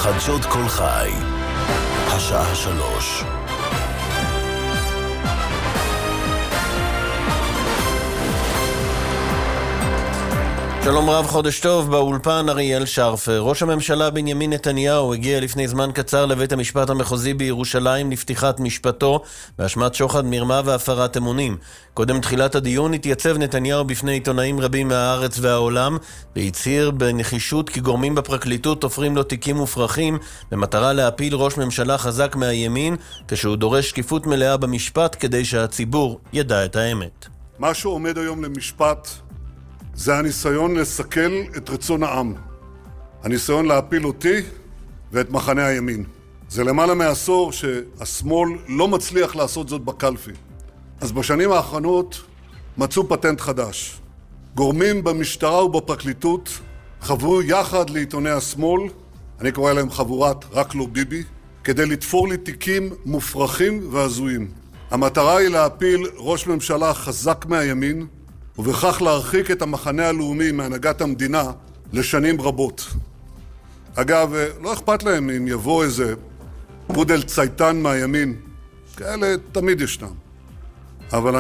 חדשות כל חי, השעה 3. שלום רב, חודש טוב, באולפן אריאל שרפר. ראש הממשלה בנימין נתניהו הגיע לפני זמן קצר לבית המשפט המחוזי בירושלים לפתיחת משפטו באשמת שוחד, מרמה והפרת אמונים. קודם תחילת הדיון התייצב נתניהו בפני עיתונאים רבים מהארץ והעולם והצהיר בנחישות כי גורמים בפרקליטות תופרים לו תיקים מופרכים במטרה להפיל ראש ממשלה חזק מהימין, כשהוא דורש שקיפות מלאה במשפט כדי שהציבור ידע את האמת. מה שעומד היום למשפט זה הניסיון לסכל את רצון העם. הניסיון להפיל אותי ואת מחנה הימין. זה למעלה מעשור שהשמאל לא מצליח לעשות זאת בקלפי. אז בשנים האחרונות מצאו פטנט חדש. גורמים במשטרה ובפרקליטות חברו יחד לעיתוני השמאל, אני קורא להם חבורת רק לא ביבי, כדי לתפור לי תיקים מופרכים והזויים. המטרה היא להפיל ראש ממשלה חזק מהימין, ובכך להרחיק את המחנה הלאומי מהנהגת המדינה לשנים רבות. אגב, לא אכפת להם אם יבוא איזה פודל צייטן מהימין, כאלה תמיד ישנם. אבל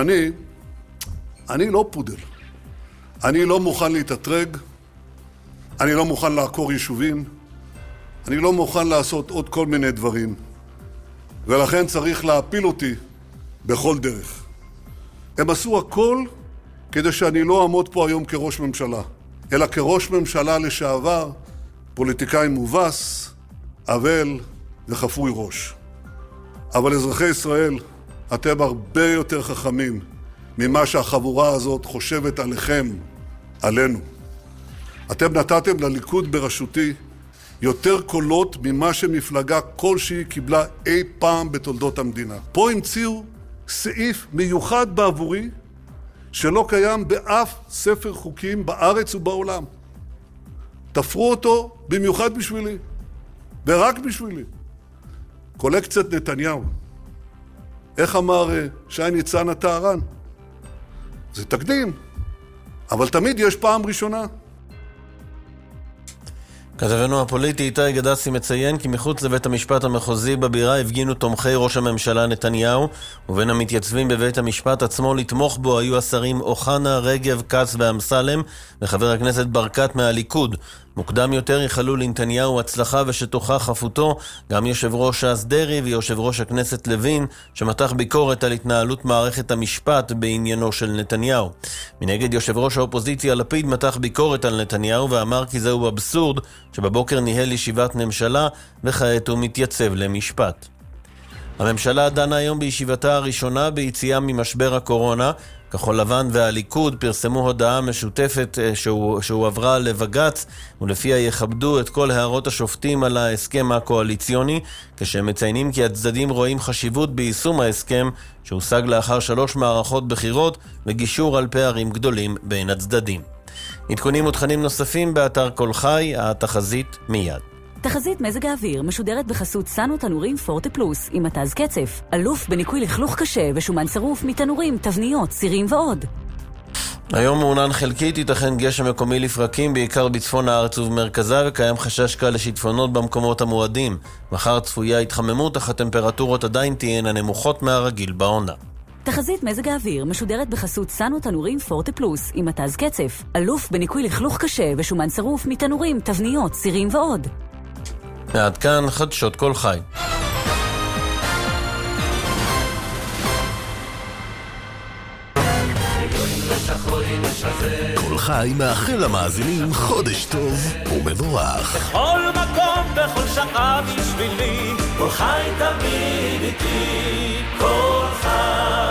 אני לא פודל. אני לא מוכן להתאתרג, אני לא מוכן לעקור יישובים, אני לא מוכן לעשות עוד כל מיני דברים. ולכן צריך להפיל אותי בכל דרך. הם עשו הכל כדי שאני לא אעמוד פה היום כראש ממשלה, אלא כראש ממשלה לשעבר, פוליטיקאי מובס, אבל וחפוי ראש. אבל אזרחי ישראל, אתם הרבה יותר חכמים ממה שהחבורה הזאת חושבת עליכם, עלינו. אתם נתתם לליכוד בראשותי יותר קולות ממה שמפלגה כלשהי קיבלה אי פעם בתולדות המדינה. פה המציאו סעיף מיוחד בעבורי, שלא קיים באף ספר חוקים בארץ ובעולם. תפרו אותו במיוחד בשבילי, ורק בשבילי. קולקציית נתניהו. איך אמר שי ניצן הטהרן? זה תקדים, אבל תמיד יש פעם ראשונה. כתבנו הפוליטי איתי גדסי מציין כי מחוץ לבית המשפט המחוזי בבירה הפגינו תומכי ראש הממשלה נתניהו, ובין המתייצבים בבית המשפט עצמו לתמוך בו היו השרים אוחנה, רגב, כץ ואמסלם וחבר הכנסת ברקת מהליכוד. מוקדם יותר יחלו לנתניהו הצלחה ושתוכה חפותו גם יושב ראש ש"ס דרעי ויושב ראש הכנסת לוין, שמתח ביקורת על התנהלות מערכת המשפט בעניינו של נתניהו. מנגד יושב ראש האופוזיציה לפיד מתח ביקורת על נתניהו ואמר כי זהו אבסורד שבבוקר ניהל ישיבת ממשלה וכעת הוא מתייצב למשפט. הממשלה דנה היום בישיבתה הראשונה ביציאה ממשבר הקורונה. כחול לבן והליכוד פרסמו הודעה משותפת שהועברה לבג"ץ, ולפיה יכבדו את כל הערות השופטים על ההסכם הקואליציוני, כשהם מציינים כי הצדדים רואים חשיבות ביישום ההסכם שהושג לאחר 3 מערכות בחירות וגישור על פערים גדולים בין הצדדים. עדכונים ותכנים נוספים באתר כל חי, התחזית מיד. תחזית מזג האוויר משודרת בחסות סנו תנורים פורטה פלוס עם מתז קצף, אלוף בניקוי לכלוך קשה ושומן צרוף מתנורים, תבניות, סירים ועוד. היום מעונן חלקית, ייתכן גשם מקומי לפרקים בעיקר בצפון הארץ ובמרכזה, וקיים חשש קל לשיטפונות במקומות המועדים. מחר צפויה התחממות, אך הטמפרטורות עדיין תהיינה נמוכות מהרגיל בעונה. תחזית מזג האוויר משודרת בחסות סנו תנורים פורטה פלוס עם מתז קצף, אלוף בניקוי לכלוך קשה ושומן צרוף מתנורים, תבניות, סירים ועוד. עד כאן חדשות כל חי. כל חי מאחל למאזינים חודש טוב ומבורך. בכל מקום, בכל שעה בשבילי, כל חי תמיד איתי, כל חי.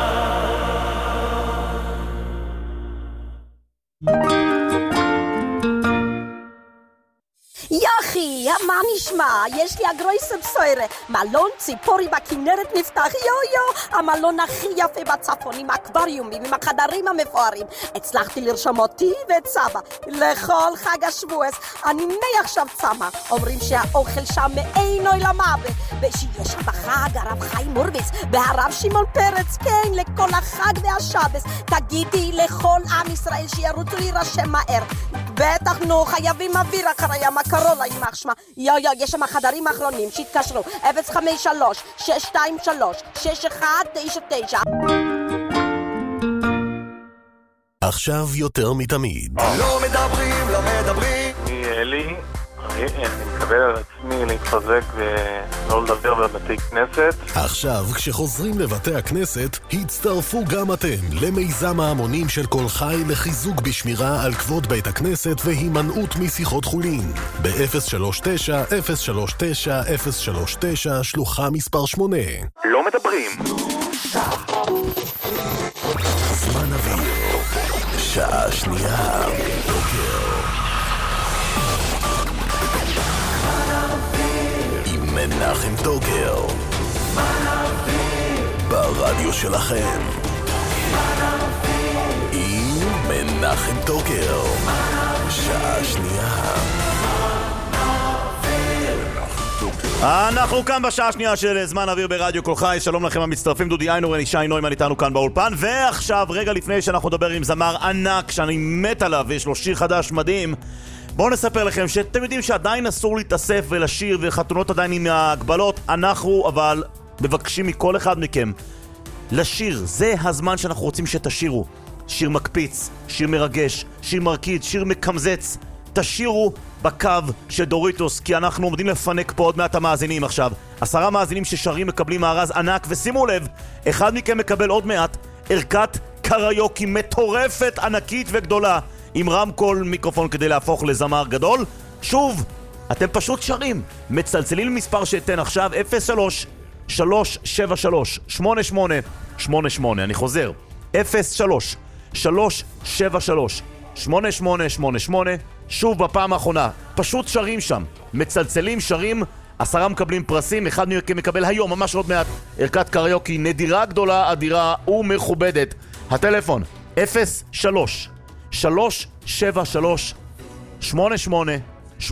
יחי, מה נשמע? יש לי הגרויסה בסוירה. מלון ציפורי בכנרת נפתח, יו, המלון הכי יפה בצפון, עם האקווריומים, עם החדרים המפוארים. הצלחתי לרשום אותי ואת סבא לכל חג השבועס. אני מעכשיו צמה. אומרים שהאוכל שם מעין עולמה, ושיש שם בחג הרב חיים מורביץ והרב שמעון פרץ, כן, לכל החג והשבס. תגידי לכל עם ישראל שירוצו להירשם מהר. בטח, נו, חייבים אוויר אחרי המקרולה, יימח שמה. יש שם חדרים אחרונים שהתקשרו, 053-623-6199. עכשיו יותר מתמיד. לא מדברים. אני אלי, אני מקבל על עצמי להתחזק ולא לדבר בבתי כנסת. עכשיו, כשחוזרים לבתי הכנסת, הצטרפו גם אתם למיזם ההמונים של כל חי לחיזוק בשמירה על כבוד בית הכנסת והימנעות משיחות חולין. ב-039-039-039, שלוחה מספר 8. לא מדברים. זמן אוויר, שעה שנייה, בוקר. עם מנחם טוקר. ברדיו שלכם. עם מנחם טוקר. שעה שנייה. אנחנו כאן בשעה השנייה של זמן אוויר ברדיו כל חי. שלום לכם המצטרפים, דודי איינור, ישי נוימן איתנו כאן באולפן. ועכשיו, רגע לפני שאנחנו נדבר עם זמר ענק שאני מת עליו ויש לו שיר חדש מדהים, בואו נספר לכם שאתם יודעים שעדיין אסור להתאסף ולשיר וחתונות עדיין עם ההגבלות. אנחנו אבל מבקשים מכל אחד מכם לשיר. זה הזמן שאנחנו רוצים שתשירו. שיר מקפיץ, שיר מרגש, שיר מרקיד, שיר מקמזץ. תשירו בקו של דוריטוס, כי אנחנו עומדים לפנק פה עוד מעט המאזינים עכשיו. 10 מאזינים ששרים מקבלים מארז ענק, ושימו לב, אחד מכם מקבל עוד מעט ערכת קריוקי מטורפת, ענקית וגדולה, עם רמקול מיקרופון כדי להפוך לזמר גדול. שוב, אתם פשוט שרים, מצלצלים למספר שאתן עכשיו, 03-373-8888. אני חוזר, 03-373-8888. שוב בפעם האחרונה, פשוט שרים שם, מצלצלים, שרים, 10 מקבלים פרסים, אחד מכם מקבל היום, ממש עוד מעט, ערכת קריוקי נדירה, גדולה, אדירה ומכובדת. הטלפון 03-373-8888, 03-373-8888,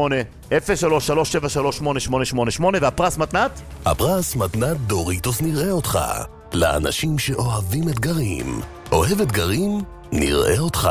והפרס מתנת? הפרס מתנת דוריטוס נראה אותך. לאנשים שאוהבים אתגרים. אוהב אתגרים? נראה אותך.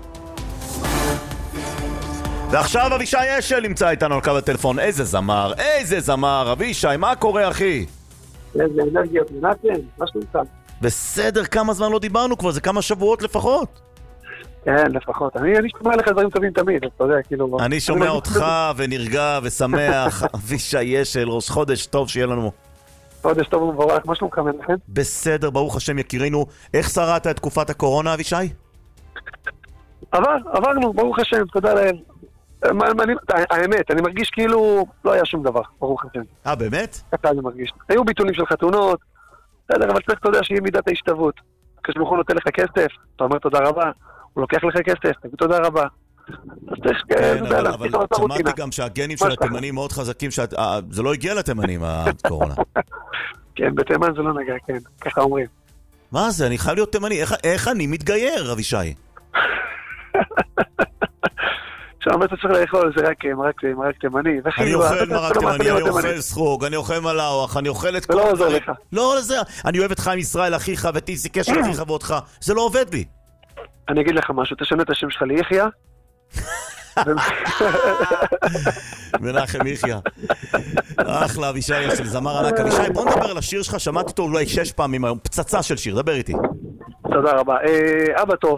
ועכשיו אבישי אשל נמצא איתנו על קו הטלפון. איזה זמר, אבישי, מה קורה אחי? איזה אנרגיות, מנתן, מה שלומך? בסדר, כמה זמן לא דיברנו כבר, זה כמה שבועות לפחות. כן, לפחות. אני שומע לך דברים טובים תמיד, אתה יודע, כאילו... אני שומע אותך ונרגע ושמח. אבישי אשל, ראש חודש טוב שיהיה לנו. חודש טוב ומבורך, מה שלומך מנחם? בסדר, ברוך השם יקירינו. איך שרדת את תקופת הקורונה, אבישי? עברנו, ברוך השם, תודה להם. האמת, אני מרגיש כאילו לא היה שום דבר, ברוך השם. באמת? ככה אני מרגיש. היו ביטולים של חתונות, בסדר, אבל צריך, אתה יודע, שיהיה מידת ההשתוות. כשברוך הוא נותן לך כסף, אתה אומר תודה רבה, הוא לוקח לך כסף, תגיד תודה רבה. כן, אבל שמעתי גם שהגנים של התימנים מאוד חזקים, זה לא הגיע לתימנים, הקורונה. כן, בתימן זה לא נגע, כן, ככה אומרים. מה זה? אני חייב להיות תימני. איך אני מתגייר, אבישי? עכשיו, אתה צריך לאכול, זה רק מרק תימני. אני אוכל מרק תימני, אני אוכל סחוג, אני אוכל מלאוח, אני אוכל את כל... זה לא עוזר לך. לא עוזר. אני אוהב את חיים ישראל, אחיך, וטיסי קשר אחיך ואותך. זה לא עובד בי. אני אגיד לך משהו, תשנה את השם שלך ליחיה. מנחם יחיה. אחלה, אבישי של זמר ענק. אבישי, בוא נדבר על השיר שלך, שמעתי אותו אולי 6 פעמים היום, פצצה של שיר, דבר איתי. תודה רבה. אבא טוב.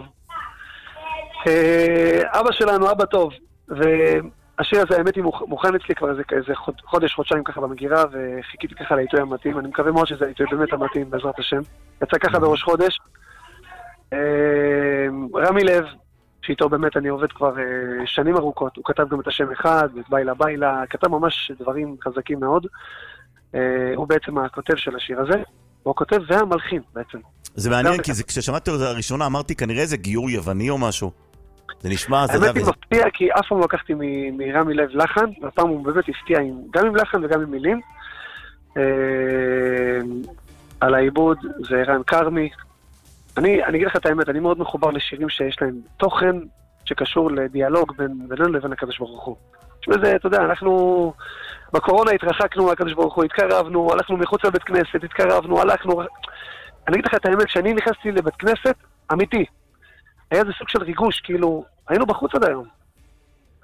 אבא שלנו, אבא טוב. והשיר הזה, האמת היא מוכן אצלי כבר איזה חודש-חודשיים ככה במגירה, וחיכיתי ככה לעיתוי המתאים. אני מקווה מאוד שזה העיתוי באמת המתאים, בעזרת השם. יצא ככה בראש חודש. רמי לב, שאיתו באמת אני עובד כבר שנים ארוכות, הוא כתב גם את השם אחד, ואת ביילה ביילה, כתב ממש דברים חזקים מאוד. הוא בעצם הכותב של השיר הזה, הוא הכותב והמלחין בעצם. זה מעניין, כי כששמעתי את זה הראשונה אמרתי כנראה איזה גיור יווני או משהו. זה נשמע... האמת היא מפתיע, כי אף פעם לא לקחתי מרמי לב לחן, והפעם הוא באמת הפתיע גם עם לחן וגם עם מילים. על העיבוד זה ערן קרמי. אני אגיד לך את האמת, אני מאוד מחובר לשירים שיש להם תוכן שקשור לדיאלוג בינינו לבין הקדוש ברוך הוא. שבזה, אתה יודע, אנחנו בקורונה התרחקנו לקדוש ברוך הוא, התקרבנו, הלכנו מחוץ לבית כנסת, התקרבנו, הלכנו... אני אגיד לך את האמת, כשאני נכנסתי לבית כנסת, אמיתי, היה איזה סוג של ריגוש, כאילו, היינו בחוץ עד היום.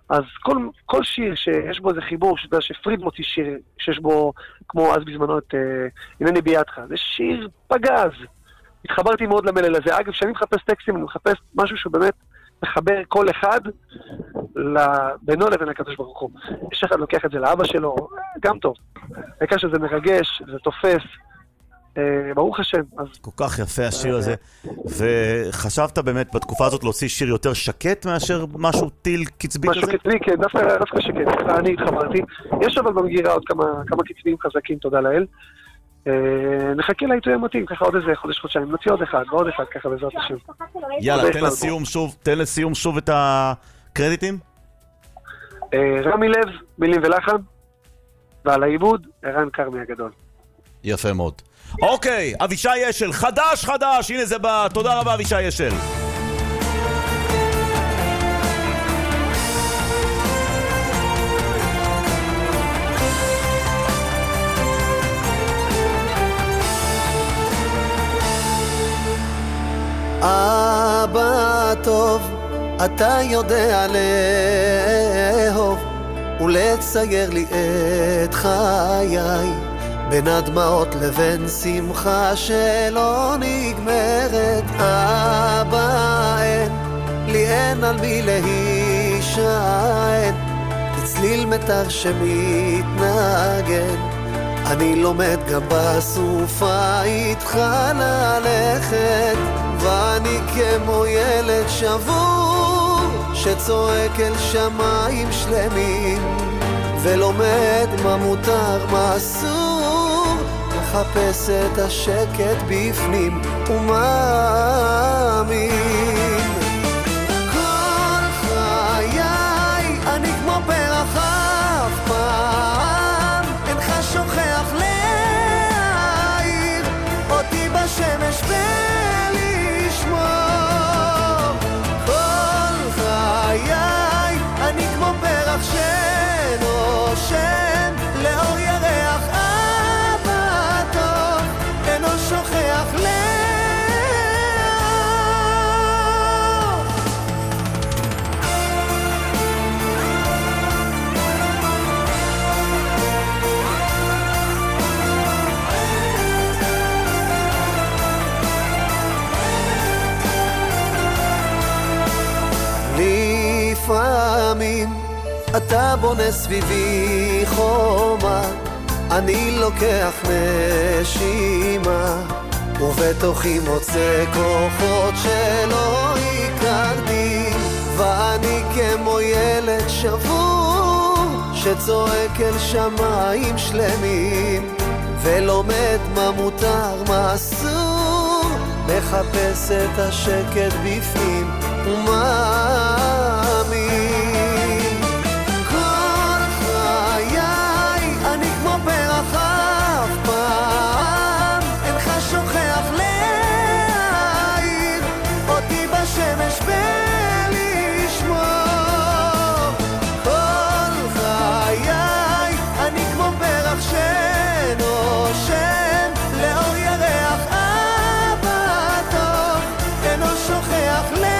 אז כל שיר שיש בו איזה חיבור, שאתה יודע שפריד מוציא שיר שיש בו, כמו אז בזמנו את הנני בידך, זה שיר פגז. התחברתי מאוד למלל הזה. אגב, כשאני מחפש טקסטים, אני מחפש משהו שבאמת מחבר כל אחד בינו לבין הקדוש ברוך הוא. יש אחד לוקח את זה לאבא שלו, גם טוב. העיקר שזה מרגש, זה תופס. ברוך השם. כל כך יפה השיר הזה. וחשבת באמת בתקופה הזאת להוציא שיר יותר שקט מאשר משהו טיל קצבי כזה? משהו קצבי, כן, דווקא שקט. אני התחברתי. יש אבל במגירה עוד כמה קצביים חזקים, תודה לאל. נחכה לעיתוי המתאים, ככה עוד איזה חודש-חודשיים. נוציא עוד אחד ועוד אחד, ככה בעזרת השם. יאללה, תן לסיום שוב את הקרדיטים. רמי לב, מילים ולחן, ועל העיבוד, ערן כרמי הגדול. יפה מאוד. אוקיי, אבישי אשל, חדש, הנה זה בא, תודה רבה אבישי אשל. אבא טוב, אתה יודע לאהוב ולצייר לי את חיי בין הדמעות לבין שמחה שלא נגמרת. אבא אין על מי להישען, כצליל מטר שמתנגן, אני לומד גם בסופה איתך ללכת, ואני כמו ילד שבור שצועק אל שמיים שלמים ולומד מה מותר מה אסור, מחפש את השקט בפנים ומאמין. כל חיי אני כמו פרח אף פעם אינך שוכח להעיר אותי בשמש ולשמור. כל חיי אני כמו פרח שנושם לאור ירח, אבא טוב אינו שוכח לאור. לפעמים אתה בונה סביבי חומה, אני לוקח נשימה ובתוכי מוצא כוחות שלא הכרתי, ואני כמו ילד שבור שצועק אל שמיים שלמים ולומד מה מותר מה אסור, מחפש את השקט בפנים ומאמין. כל חיי אני כמו פרח אף פעם אינך שוכח להעיר אותי בשמש ולשמור. כל חיי אני כמו פרח שנושם לאור ירח, אבא טוב אינו שוכח להעיר.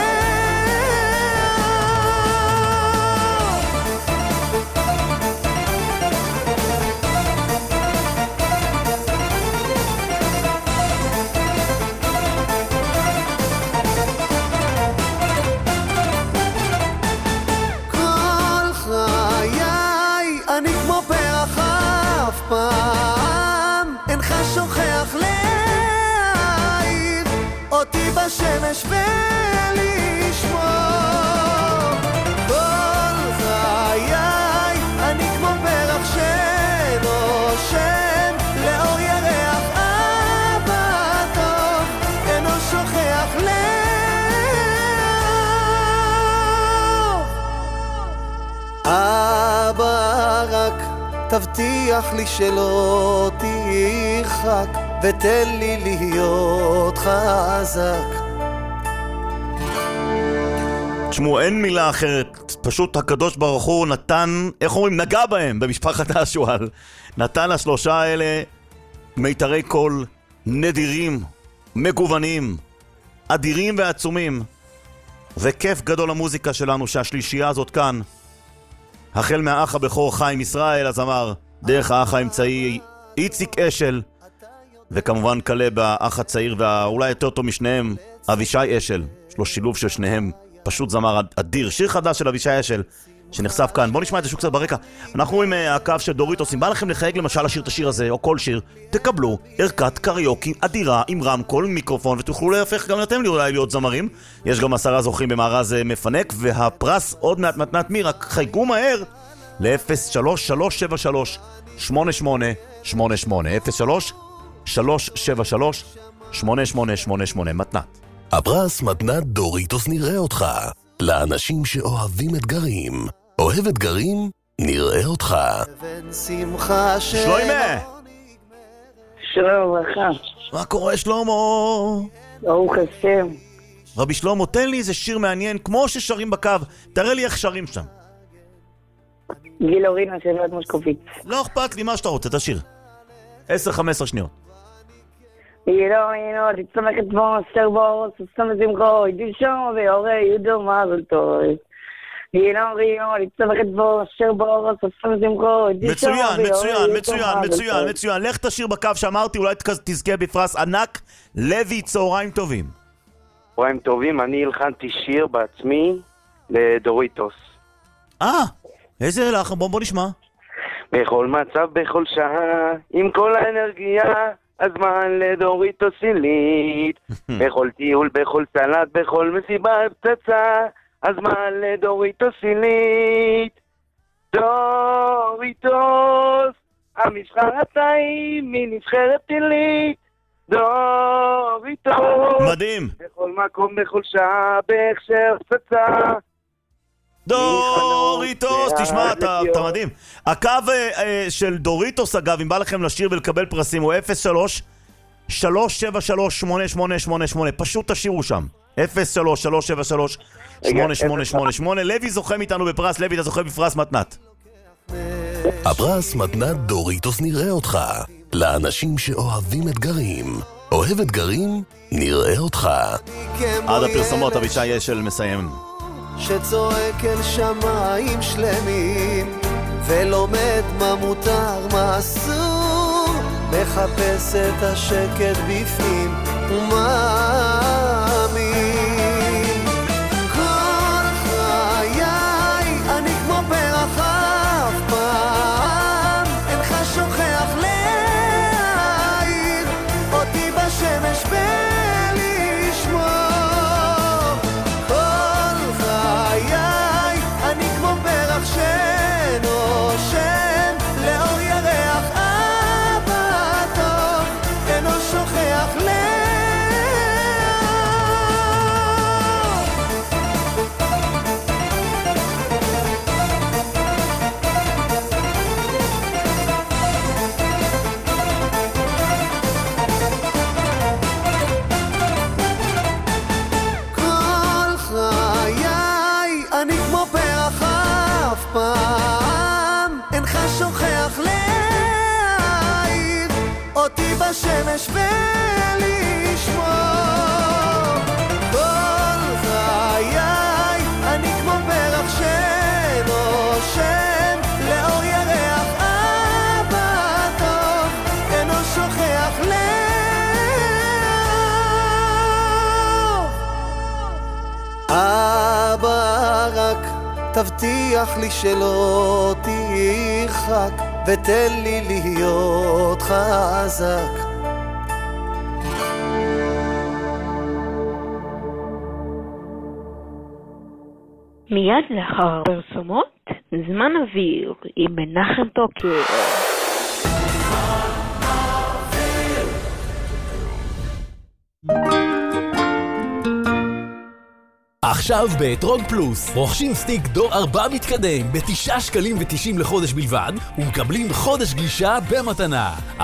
פעם אינך שוכח להעיר אותי בשמש ולשמור. כל חיי אני כמו פרח שנושם לאור ירח, אבא טוב אינו שוכח לאור. אבא רק תבטיח לי שלא תרחק ותן לי להיות חזק. תשמעו, אין מילה אחרת, פשוט הקדוש ברוך הוא נתן, איך אומרים, נגע בהם במשפחת השועל, נתן לשלושה האלה מיתרי קול נדירים, מגוונים, אדירים ועצומים, וכיף גדול המוזיקה שלנו שהשלישייה הזאת כאן החל מהאח הבכור חיים ישראל, אז אמר דרך האח האמצעי איציק אשל, וכמובן קלב האח הצעיר והאולי יותר טוב משניהם אבישי אשל. יש לו שילוב של שניהם, פשוט זמר אדיר. שיר חדש של אבישי אשל שנחשף כאן. בואו נשמע את זה קצת ברקע. אנחנו עם הקו של דוריטוס. אם בא לכם לחייג למשל לשיר את השיר הזה או כל שיר, תקבלו ערכת קריוקי אדירה עם רמקול, מיקרופון, ותוכלו להפך גם אתם אולי להיות זמרים. יש גם 10 זוכים במארז מפנק, והפרס עוד מעט מתנת מי, רק חייגו מהר ל-03-373-8888 03-373-8888 מתנת. הפרס מתנת דוריטוס נראה אותך. לאנשים שאוהבים אתגרים. אוהב אתגרים? נראה אותך. שלוימה! שלום לך. מה קורה שלמה? ברוך השם. רבי שלמה, תן לי איזה שיר מעניין כמו ששרים בקו. תראה לי איך שרים שם. גיל אורינה של יד מושקוביץ. לא אכפת לי מה שאתה רוצה, תשיר. 10-15 שניות. גיל אורינה, תצמח את בו, אשר בו, סוסם וזמחו, ידישו ויורי יודו מזל טוב. גיל אורינה, תצמח את בו, אשר בו, סוסם וזמחו, ידישו מצוין. מצוין. לך תשיר בקו שאמרתי, אולי תזכה בפרס ענק. לוי, צהריים טובים. צהריים טובים, אני הלחנתי שיר בעצמי לדוריטוס. איזה לך? בוא נשמע. בכל מצב, בכל שעה, עם כל האנרגיה, הזמן לדוריטוס עילית. בכל טיול, בכל סלט, בכל מסיבה פצצה, הזמן לדוריטוס עילית. דוריטוס, המשחר הטעים מנבחרת עילית. דוריטוס, מדהים. בכל מקום, בכל שעה, בהכשר פצצה. דוריטוס, תשמע, אתה מדהים. הקו של דוריטוס, אגב, אם בא לכם לשיר ולקבל פרסים, הוא 03-373-8888. פשוט תשירו שם 03-373-8888. לוי זוכם איתנו בפרס. לוי, אתה זוכה בפרס מתנת. הפרס מתנת דוריטוס נראה אותך. לאנשים שאוהבים אתגרים. אוהב אתגרים? נראה אותך. עד הפרסומות אבישי אשל מסיים. שצועק אל שמיים שלמים ולומד מה מותר מה אסור, מחפש את השקט בפנים ומאמין. כל חיי אני כמו פרח אף פעם אינך שוכח להעיר אותי בשמש ולשמור. שנושם לאור ירח אבא טוב אינו שוכח כל חיי אני כמו פרח אף פעם אינך שוכח להעיר אותי בשמש ולשמור. כל חיי אני כמו פרח שנושם לאור ירח אבא טוב אינו שוכח אבא רק תבטיח לי שלא תרחק ותן לי להיות חזק. מיד לאחר פרסומות, זמן אוויר עם מנחם טוקר. עכשיו באתרוג פלוס, רוכשים סטיק דור 4 מתקדם ב9 שקלים ו90 לחודש בלבד, ומקבלים חודש גלישה במתנה. 1-800-222-238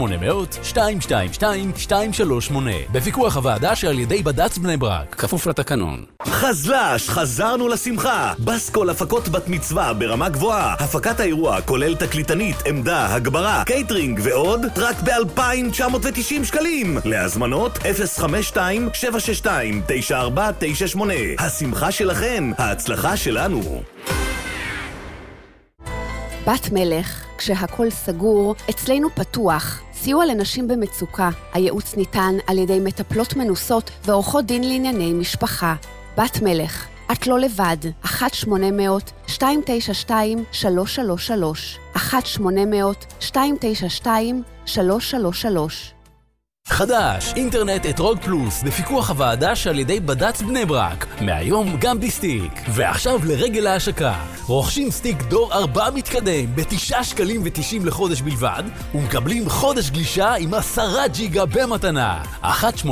בפיקוח הוועדה שעל ידי בד"ץ בני ברק, כפוף לתקנון. חזל"ש, חזרנו לשמחה. בסקול הפקות בת מצווה ברמה גבוהה. הפקת האירוע כולל תקליטנית, עמדה, הגברה, קייטרינג ועוד, רק ב-2,990 שקלים. להזמנות 052-762-9498. 98. השמחה שלכן, ההצלחה שלנו. 1-800-222-9498. 1-800-222-9498. בת מלך, כשהכל סגור, אצלנו פתוח. סיוע לנשים במצוקה. הייעוץ ניתן על ידי מטפלות מנוסות ועורכות דין לענייני משפחה. בת מלך, את לא לבד. 1-800-292-333. 1-800-292-333. חדש, אינטרנט אתרוג פלוס, בפיקוח הוועדה שעל ידי בד"ץ בני ברק. מהיום גם בסטיק. ועכשיו לרגל ההשקה. רוכשים סטיק דור 4 מתקדם ב9 שקלים ו90 לחודש בלבד, ומקבלים חודש גלישה עם 10 ג'יגה במתנה. 1-800-222-238.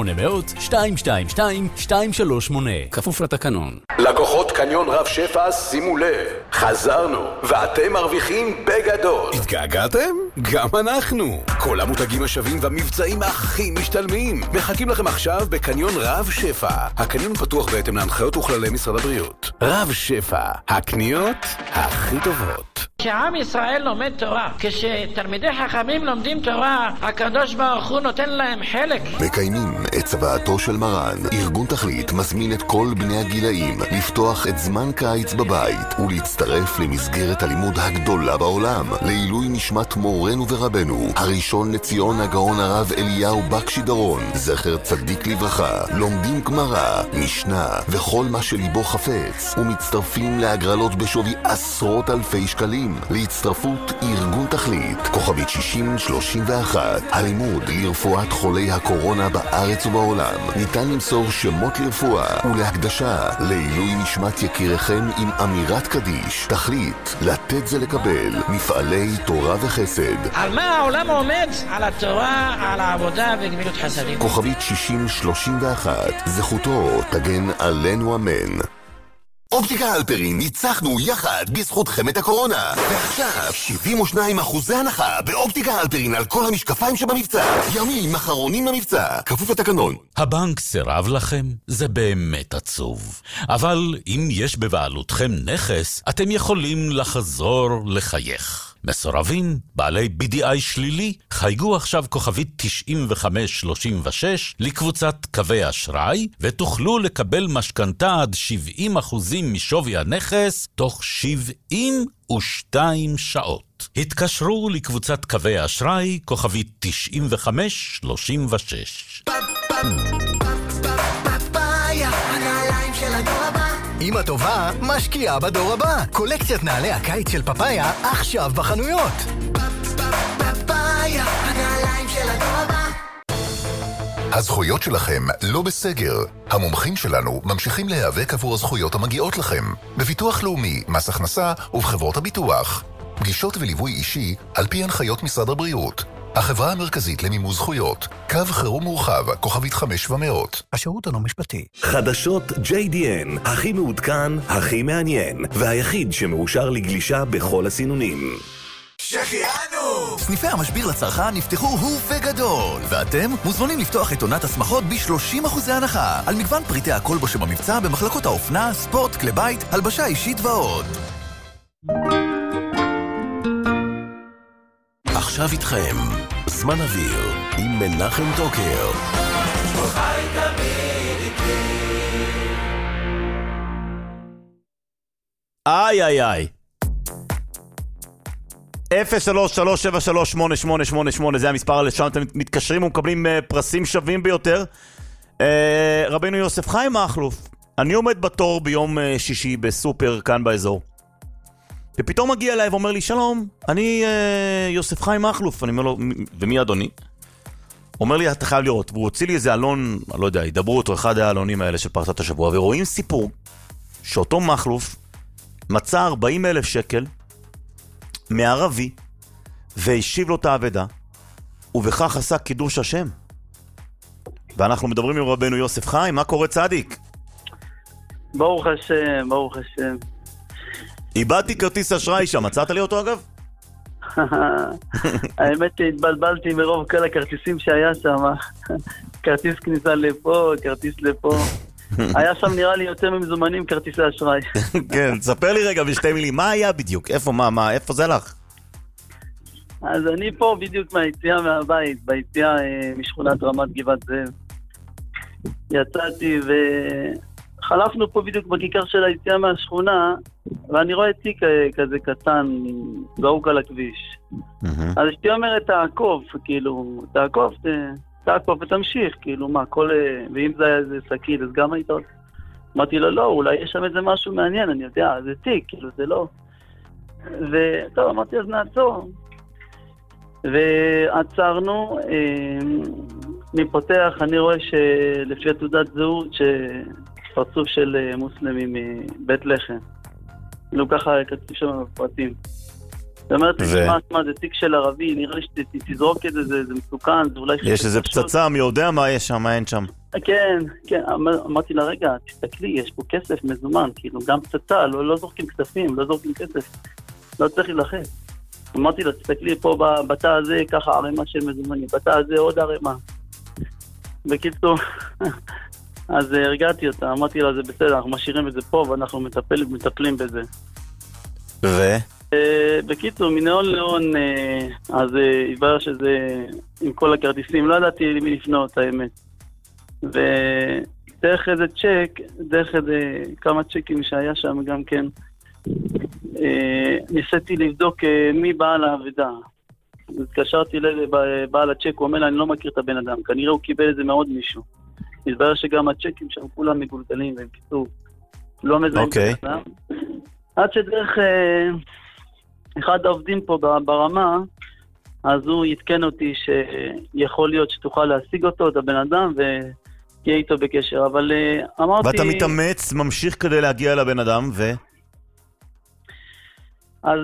כפוף לתקנון. לקוחות קניון רב שפע, שימו לב. חזרנו, ואתם מרוויחים בגדול. התגעגעתם? גם אנחנו. כל המותגים השווים והמבצעים הכי משתלמים. מחכים לכם עכשיו בקניון רב שפע. הקניון פתוח בהתאם להנחיות וכללי משרד הבריאות. רב שפע, הקניות הכי טובות. כשעם ישראל לומד תורה, כשתלמידי חכמים לומדים תורה, הקדוש ברוך הוא נותן להם חלק. מקיימים את צוואתו של מרן. ארגון תכלית מזמין את כל בני הגילאים לפתוח את זמן קיץ בבית ולהצטרף למסגרת הלימוד הגדולה בעולם, לעילוי נשמת מורנו ורבנו הראשון לציון הגאון הרב אליהו בקשי דרון, זכר צדיק לברכה. לומדים גמרא, משנה וכל מה שליבו חפץ, ומצטרפים להגרלות בשווי עשרות אלפי שקלים. להצטרפות ארגון תכלית, כוכבית 6031. הלימוד לרפואת חולי הקורונה בארץ ובעולם. ניתן למסור שמות לרפואה ולהקדשה לעילוי נשמת יקיריכם עם אמירת קדיש. תכלית, לתת זה לקבל. מפעלי תורה וחסד. על מה העולם עומד? על התורה, על העבודה וגמילות חסדים. כוכבית 6031. זכותו תגן עלינו אמן. אופטיקה הלפרין, ניצחנו יחד בזכותכם את הקורונה. ועכשיו 72% הנחה באופטיקה הלפרין על כל המשקפיים שבמבצע. ימים אחרונים למבצע, כפוף לתקנון. הבנק סירב לכם? זה באמת עצוב. אבל אם יש בבעלותכם נכס, אתם יכולים לחזור לחייך. מסורבים, בעלי BDI שלילי, חייגו עכשיו כוכבית 9536 לקבוצת קווי אשראי, ותוכלו לקבל משכנתה עד 70% משווי הנכס תוך 72 שעות. התקשרו לקבוצת קווי אשראי כוכבית 9536. אמא טובה משקיעה בדור הבא. קולקציית נעלי הקיץ של פפאיה עכשיו בחנויות. פפאיה, הנעליים של הדור הבא. הזכויות שלכם לא בסגר. המומחים שלנו ממשיכים להיאבק עבור הזכויות המגיעות לכם. בביטוח לאומי, מס הכנסה ובחברות הביטוח. פגישות וליווי אישי על פי הנחיות משרד הבריאות. החברה המרכזית למימוש זכויות. קו חירום מורחב, כוכבית 500. השירות הלא משפטי. חדשות JDN, הכי מעודכן, הכי מעניין, והיחיד שמאושר לגלישה בכל הסינונים. שחיינו! סניפי המשביר לצרכן נפתחו ובגדול, ואתם מוזמנים לפתוח את עונת הסמכות ב-30% הנחה על מגוון פריטי הכלבו שבמבצע במחלקות האופנה, ספורט, כלי בית, הלבשה אישית ועוד. עכשיו איתכם, זמן אוויר עם מנחם טוקר. חי תמיד איתי. איי איי איי. 03-373-8888 זה המספר לשם אתם מתקשרים ומקבלים פרסים שווים ביותר. רבינו יוסף חיים מכלוף, אני עומד בתור ביום שישי בסופר כאן באזור, ופתאום מגיע אליי ואומר לי, שלום, אני יוסף חיים מכלוף. אני אומר לו, ומי אדוני? אומר לי, אתה חייב לראות. והוא הוציא לי איזה אלון, אני לא יודע, ידברו אותו, אחד האלונים האלה של פרשת השבוע, ורואים סיפור שאותו מכלוף מצא 40,000 שקל מערבי והשיב לו את העבדה, ובכך עשה קידוש השם. ואנחנו מדברים עם רבנו יוסף חיים. מה קורה, צדיק? ברוך השם, ברוך השם. איבדתי כרטיס אשראי שם, מצאת לי אותו אגב? האמת שהתבלבלתי מרוב כל הכרטיסים שהיה שם. כרטיס כניסה לפה, כרטיס לפה. היה שם נראה לי יותר ממזומנים כרטיסי אשראי. כן, ספר לי רגע בשתי מילים, מה היה בדיוק? איפה, מה, איפה זה לך? אז אני פה בדיוק מהיציאה מהבית, ביציאה משכונת רמת גבעת זאב. יצאתי וחלפנו פה בדיוק בכיכר של היציאה מהשכונה, ואני רואה תיק כזה קטן, זרוק על הכביש. אז אשתי אומרת, תעקוף, כאילו, תעקוף ותמשיך, כאילו, מה, ואם זה היה איזה סקיל, אז גם היית... אמרתי לו, לא, אולי יש שם איזה משהו מעניין, אני יודע, זה תיק, כאילו, זה לא... וטוב, אמרתי, אז נעצור. ועצרנו, אני פותח, אני רואה שלפי תעודת זהות, שפרצוף של מוסלמים מבית לחם. כאילו ככה כתוב שם בפרטים. זאת אומרת, מה, זה תיק של ערבי, נראה לי שתזרוק את זה, זה מסוכן, זה אולי... יש איזה פצצה, מי יודע מה יש שם, מה אין שם. כן, אמרתי לה, רגע, תסתכלי, יש פה כסף מזומן, כאילו, גם פצצה, לא זורקים כספים, לא זורקים כסף, לא צריך להילחץ. אמרתי לה, תסתכלי פה בתא הזה, ככה ערימה של מזומנים, בתא הזה עוד ערימה. בקיצור, אז הרגעתי אותה, אמרתי לה, זה בסדר, אנחנו משאירים את זה פה, ואנחנו מטפלים בזה. בקיצור, מנהון להון, אז התברר שזה עם כל הכרטיסים, לא ידעתי למי לפנות, האמת. ודרך איזה צ'ק, דרך איזה כמה צ'קים שהיה שם גם כן, ניסיתי לבדוק מי בעל העבודה. התקשרתי לבעל הצ'ק, הוא אומר לה, אני לא מכיר את הבן אדם, כנראה הוא קיבל את זה מאוד מישהו. התברר שגם הצ'קים שם כולם מגולגלים, והם קיצור, לא מזהים את הבן אדם. עד שדרך אחד העובדים פה ברמה, אז הוא יתקן אותי שיכול להיות שתוכל להשיג אותו, את הבן אדם, ותהיה איתו בקשר, אבל אמרתי... ואתה מתאמץ, ממשיך כדי להגיע לבן אדם, אז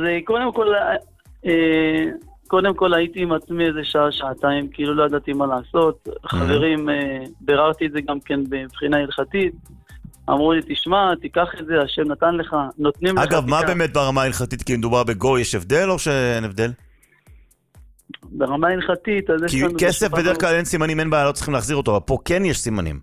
קודם כל הייתי עם עצמי איזה שעה, שעתיים, כאילו לא ידעתי מה לעשות. חברים, ביררתי את זה גם כן בבחינה הלכתית. אמרו לי, תשמע, תיקח את זה, השם נתן לך, נותנים לך... אגב, מה באמת ברמה ההלכתית? כי מדובר בגוי, יש הבדל או שאין הבדל? ברמה ההלכתית, אז יש לנו... כי כסף בדרך כלל אין סימנים, אין בעיה, לא צריכים להחזיר אותו, אבל פה כן יש סימנים.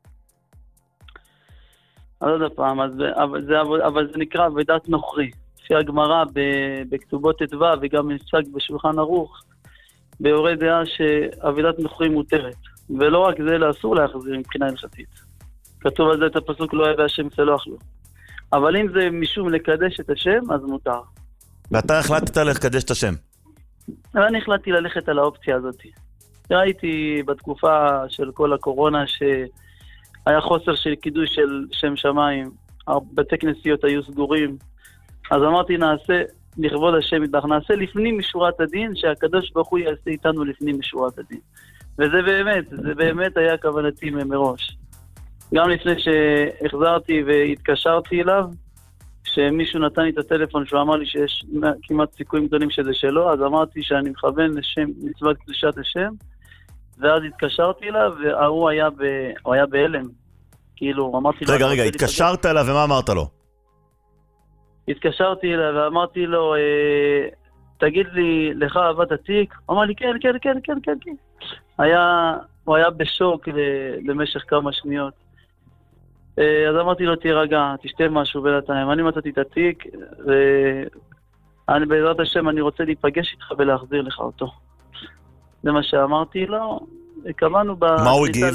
אז עוד פעם, אבל זה נקרא עבודת נוכרי. לפי הגמרא בכתובות ט"ו וגם נפסק בשולחן ערוך, באורי דעה שעבודת נוכרי מותרת. ולא רק זה, אסור להחזיר מבחינה הלכתית. כתוב על זה את הפסוק לא היה והשם סלוח לו. אבל אם זה משום לקדש את השם, אז מותר. ואתה החלטת לקדש את השם? אני החלטתי ללכת על האופציה הזאת. ראיתי בתקופה של כל הקורונה שהיה חוסר של קידוש של שם שמיים, בתי כנסיות היו סגורים, אז אמרתי נעשה לכבוד השם יתברך, נעשה לפנים משורת הדין, שהקדוש ברוך הוא יעשה איתנו לפנים משורת הדין. וזה באמת היה כוונתי מראש. גם לפני שהחזרתי והתקשרתי אליו, שמישהו נתן לי את הטלפון שהוא אמר לי שיש כמעט סיכויים גדולים שזה שלו, אז אמרתי שאני מכוון לשם מצוות קדושת השם, ואז התקשרתי אליו, והוא היה בהלם. כאילו, אמרתי לו... רגע, התקשרת אליו ומה אמרת לו? התקשרתי אליו ואמרתי לו, תגיד לי, לך אהבת התיק? הוא אמר לי, כן. הוא היה בשוק למשך כמה שניות. אז אמרתי לו, תירגע, תשתה משהו בינתיים. אני מצאתי את התיק, בעזרת השם אני רוצה להיפגש איתך ולהחזיר לך אותו. זה מה שאמרתי לו, קבענו מה הוא הגיב?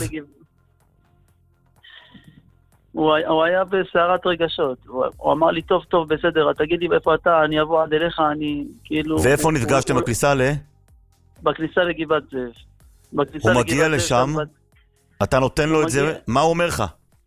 הוא היה בסערת רגשות. הוא אמר לי, טוב, בסדר, תגיד לי איפה אתה, אני אבוא עד אליך, אני כאילו... ואיפה נפגשתם בכניסה בכניסה לגבעת זאב. הוא מגיע לשם, אתה נותן לו את זה, מה הוא אומר לך?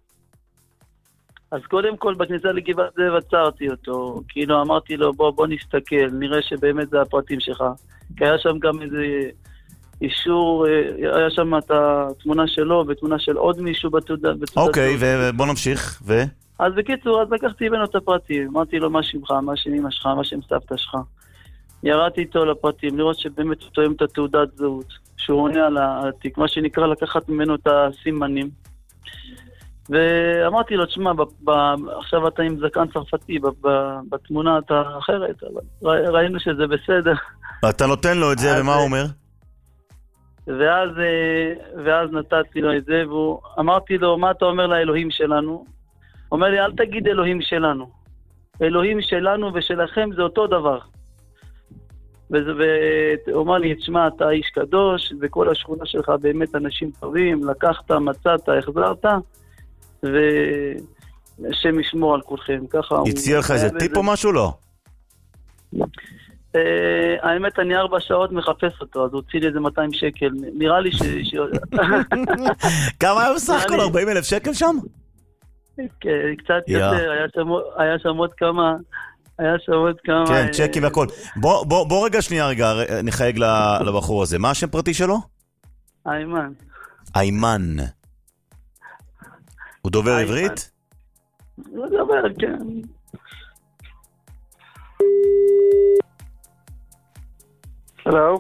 אז קודם כל בכניסה לגבעת זאב עצרתי אותו, כאילו אמרתי לו בוא נסתכל, נראה שבאמת זה הפרטים שלך, כי היה שם גם איזה אישור, היה שם את התמונה שלו ותמונה של עוד מישהו בתעודה. אוקיי, ובוא נמשיך, אז בקיצור, אז לקחתי ממנו את הפרטים, אמרתי לו מה שמך, מה שם אמא שלך, מה שם סבתא שלך. ירדתי איתו לפרטים, לראות שבאמת הוא תואם את התעודת זהות, שהוא עונה על התיק, מה שנקרא לקחת ממנו את הסימנים. ואמרתי לו, תשמע, עכשיו אתה עם זקן צרפתי, בתמונה אתה אחרת, אבל ראינו שזה בסדר. אתה נותן לו את זה, ומה הוא אומר? ואז נתתי לו את זה, ואמרתי לו, מה אתה אומר לאלוהים שלנו? הוא אומר לי, אל תגיד אלוהים שלנו. אלוהים שלנו ושלכם זה אותו דבר. והוא אומר לי, תשמע, אתה איש קדוש, וכל השכונה שלך באמת אנשים טובים, לקחת, מצאת, החזרת, השם ישמור על כולכם, ככה הוא... הציע לך איזה טיפ או משהו? לא. האמת, אני 4 שעות מחפש אותו, אז הוא הוציא לי איזה 200 שקל. נראה לי כמה היה בסך הכל? 40,000 שקל שם? קצת יותר, היה שם עוד כמה... כן, צ'קים והכל. בוא רגע נחייג לבחור הזה. מה השם פרטי שלו? איימן. איימן. הוא דובר עברית? הוא דובר, כן. הלו?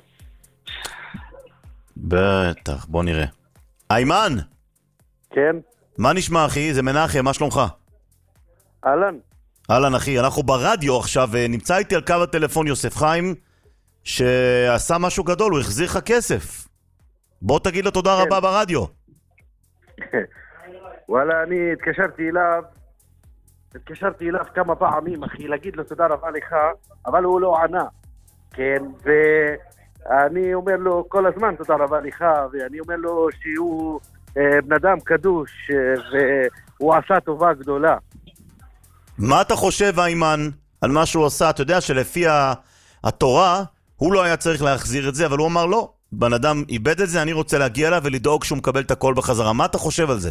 בטח, בוא נראה. איימן! כן? מה נשמע, אחי? זה מנחם, מה שלומך? אהלן. אהלן, אחי. אנחנו ברדיו עכשיו, נמצא איתי על קו הטלפון יוסף חיים, שעשה משהו גדול, הוא החזיר לך כסף. בוא תגיד לו תודה רבה ברדיו. וואלה, אני התקשרתי אליו כמה פעמים, אחי, להגיד לו תודה רבה לך, אבל הוא לא ענה. כן, ואני אומר לו כל הזמן תודה רבה לך, ואני אומר לו שהוא בן אדם קדוש, והוא עשה טובה גדולה. מה אתה חושב, איימן, על מה שהוא עשה? אתה יודע שלפי התורה, הוא לא היה צריך להחזיר את זה, אבל הוא אמר לא, בן אדם איבד את זה, אני רוצה להגיע אליו ולדאוג שהוא מקבל את הכל בחזרה. מה אתה חושב על זה?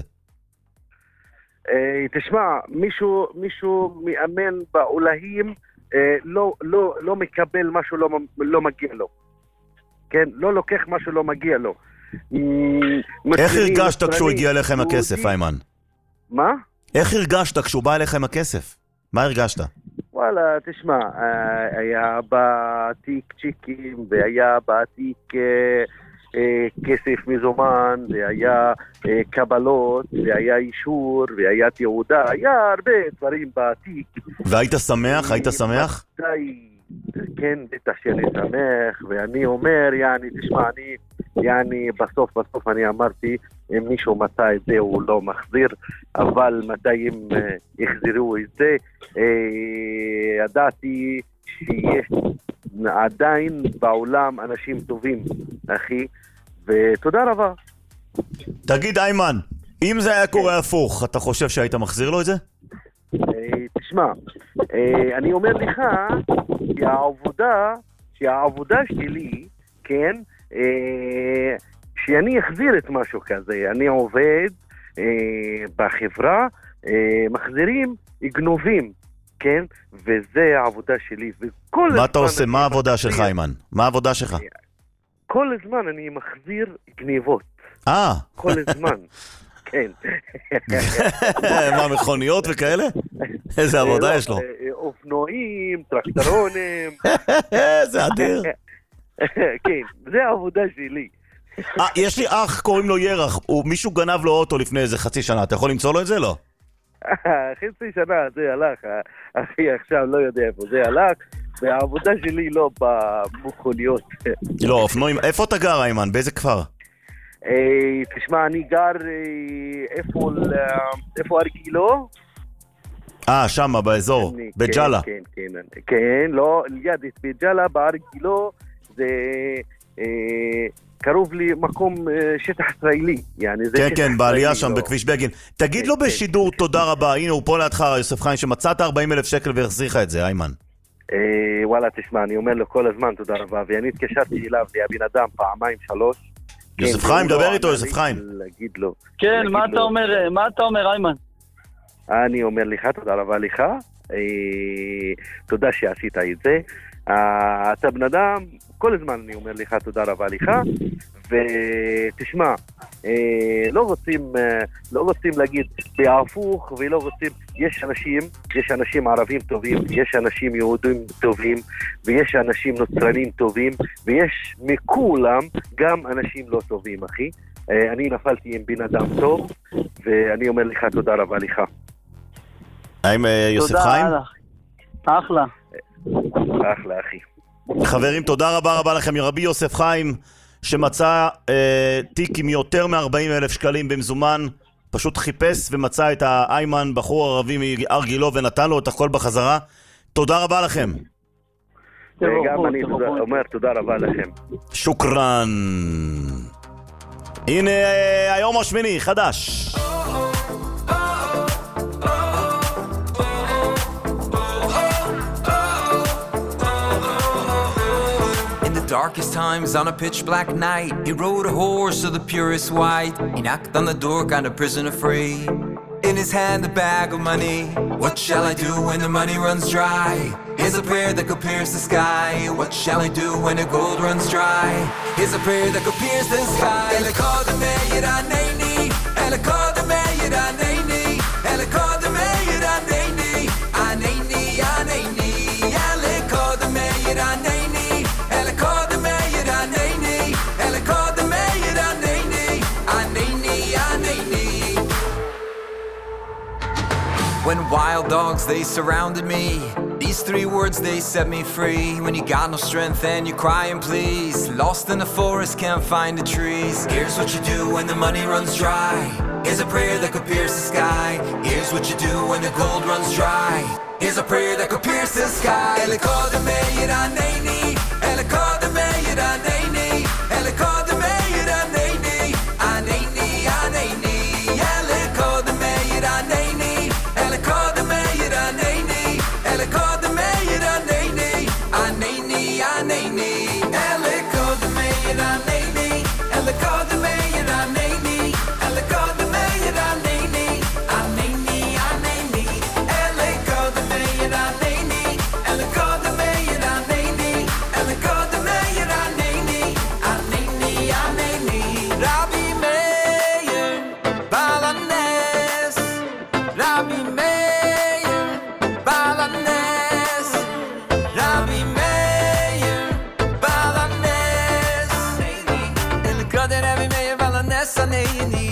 תשמע, מישהו מאמן בעולהים לא מקבל משהו לא מגיע לו. כן? לא לוקח משהו לא מגיע לו. איך הרגשת כשהוא הגיע אליכם הכסף, איימן? מה? איך הרגשת כשהוא בא אליכם הכסף? מה הרגשת? וואלה, תשמע, היה בתיק צ'יקים, והיה בתיק כסף מזומן, והיה קבלות, והיה אישור, והיה תעודה, היה הרבה דברים בתיק. והיית שמח? היית שמח? כן, בטח שאני שמח, ואני אומר, תשמע, בסוף אני אמרתי, אם מישהו מצא את זה הוא לא מחזיר, אבל מתי הם יחזירו את זה, ידעתי שיש עדיין בעולם אנשים טובים, אחי, ותודה רבה. תגיד, איימן, אם זה היה קורה הפוך, אתה חושב שהיית מחזיר לו את זה? תשמע, אני אומר לך שהעבודה שלי, כן, שאני אחזיר את משהו כזה. אני עובד בחברה, מחזירים גנובים, כן, וזה העבודה שלי. מה אתה עושה? מה העבודה שלך, איימן? מה העבודה שלך? כל הזמן אני מחזיר גניבות. כל הזמן. כן. מה, מכוניות וכאלה? איזה עבודה יש לו? אופנועים, טרקטרונים. זה אדיר. כן, זה העבודה שלי. יש לי אח, קוראים לו ירח, מישהו גנב לו אוטו לפני איזה חצי שנה, אתה יכול למצוא לו את זה? לא? חצי שנה זה הלך, אחי עכשיו לא יודע איפה זה הלך, והעבודה שלי לא במכוניות. לא, אופנועים, איפה אתה גר, איימן? באיזה כפר? תשמע, אני גר איפה ארגילו? שמה, באזור, בג'לה. כן, לא, ליד בג'לה, בארגילו, זה קרוב לי מקום שטח ישראלי. כן, בעלייה שם בכביש בגין. תגיד לו בשידור תודה רבה, הנה הוא פה לידך, יוסף חיים, שמצאת 40,000 שקל והחזירך את זה, איימן. וואלה, תשמע, אני אומר לו כל הזמן תודה רבה, ואני התקשרתי אליו, הבן אדם פעמיים 3. יוסף חיים, דבר איתו, יוסף חיים. כן, מה אתה אומר, איימן? אני אומר לך, תודה רבה לך, תודה שעשית את זה. אתה בן אדם, כל הזמן אני אומר לך תודה רבה לך, ותשמע, לא רוצים להגיד בהפוך, ולא רוצים, יש אנשים ערבים טובים, יש אנשים יהודים טובים, ויש אנשים נוצרנים טובים, ויש מכולם גם אנשים לא טובים, אחי. אני נפלתי עם בן אדם טוב, ואני אומר לך תודה רבה לך. האם יוסף חיים? אחלה. אחלה, אחי. חברים, תודה רבה לכם. רבי יוסף חיים, שמצא תיק עם יותר מ-40,000 שקלים במזומן, פשוט חיפש ומצא את האיימן, בחור ערבי מארגילו, ונתן לו את הכל בחזרה. תודה רבה לכם. גם אני אומר תודה רבה לכם. שוקרן. הנה היום השמיני, חדש. darkest times on a pitch black night, he rode a horse of the purest white. He knocked on the door, got a prisoner free. In his hand a bag of money. What shall I do when the money runs dry? Here's a prayer that could pierce the sky. What shall I do when the gold runs dry? Here's a prayer that could pierce the sky. Elekademe yiraneni, elekademe yiraneni, elekademe yiraneni, aneni, aneni, elekademe yiraneni, elekademe yiraneni, elekademe yiraneni, aneni, aneni. When wild dogs, they surrounded me, these three words, they set me free. When you got no strength and you're crying, please. Lost in the forest, can't find the trees. Here's what you do when the money runs dry. Here's a prayer that could pierce the sky. Here's what you do when the gold runs dry. Here's a prayer that could pierce the sky. Elekademe yiraneni, elekademe yiraneni, elekademe yiraneni, aneni, aneni, elekademe yiraneni, elekademe yiraneni, elekademe yiraneni, aneni, aneni, elekademe yiraneni, elekademe yiraneni, elekademe yiraneni, aneni, aneni, elekademe yiraneni, elekademe yiraneni, elekademe yiraneni, aneni, aneni. Rabbi Meir Balanes, Rabbi Meir Balanes, Rabbi Meir Balanes, elekademe Rabbi Meir Balanes, aneni.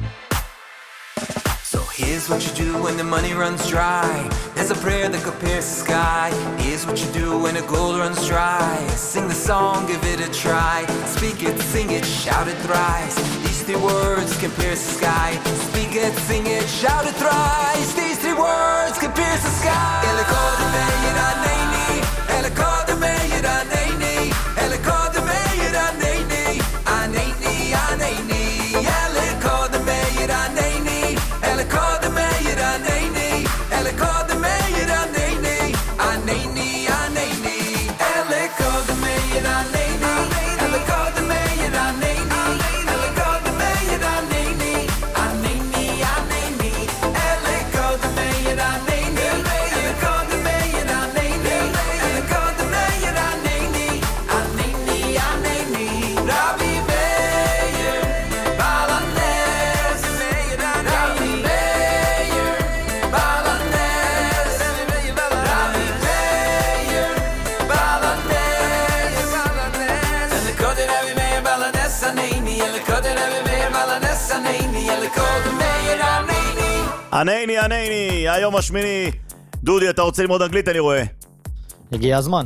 So here's what you do when the money runs dry. There's a prayer that could pierce the sky. Here's what you do when the gold runs dry. Sing the song, give it a try. Speak it, sing it, shout it thrice. These three words can pierce the sky. Speak it, sing it, shout it thrice. These three words can pierce the sky. Elekademe yiraneni, elekademe yiraneni, elekademe yiraneni, aneni, aneni, elekademe yiraneni, elekademe yiraneni, elekademe yiraneni, aneni, aneni, elekademe yiraneni, elekademe yiraneni, elekademe yiraneni, aneni, aneni, elekademe yiraneni, elekademe yiraneni, elekademe yiraneni, aneni, aneni. Rabbi Meir Balanes, Rabbi Meir Balanes, Rabbi Meir Balanes, elekademe Rabbi Meir Balanes, aneni, elekademe Rabbi Meir Balanes, aneni, elekademe yiraneni. ענייני, ענייני, היום השמיני. דודי, אתה רוצה ללמוד אנגלית, אני רואה. הגיע הזמן.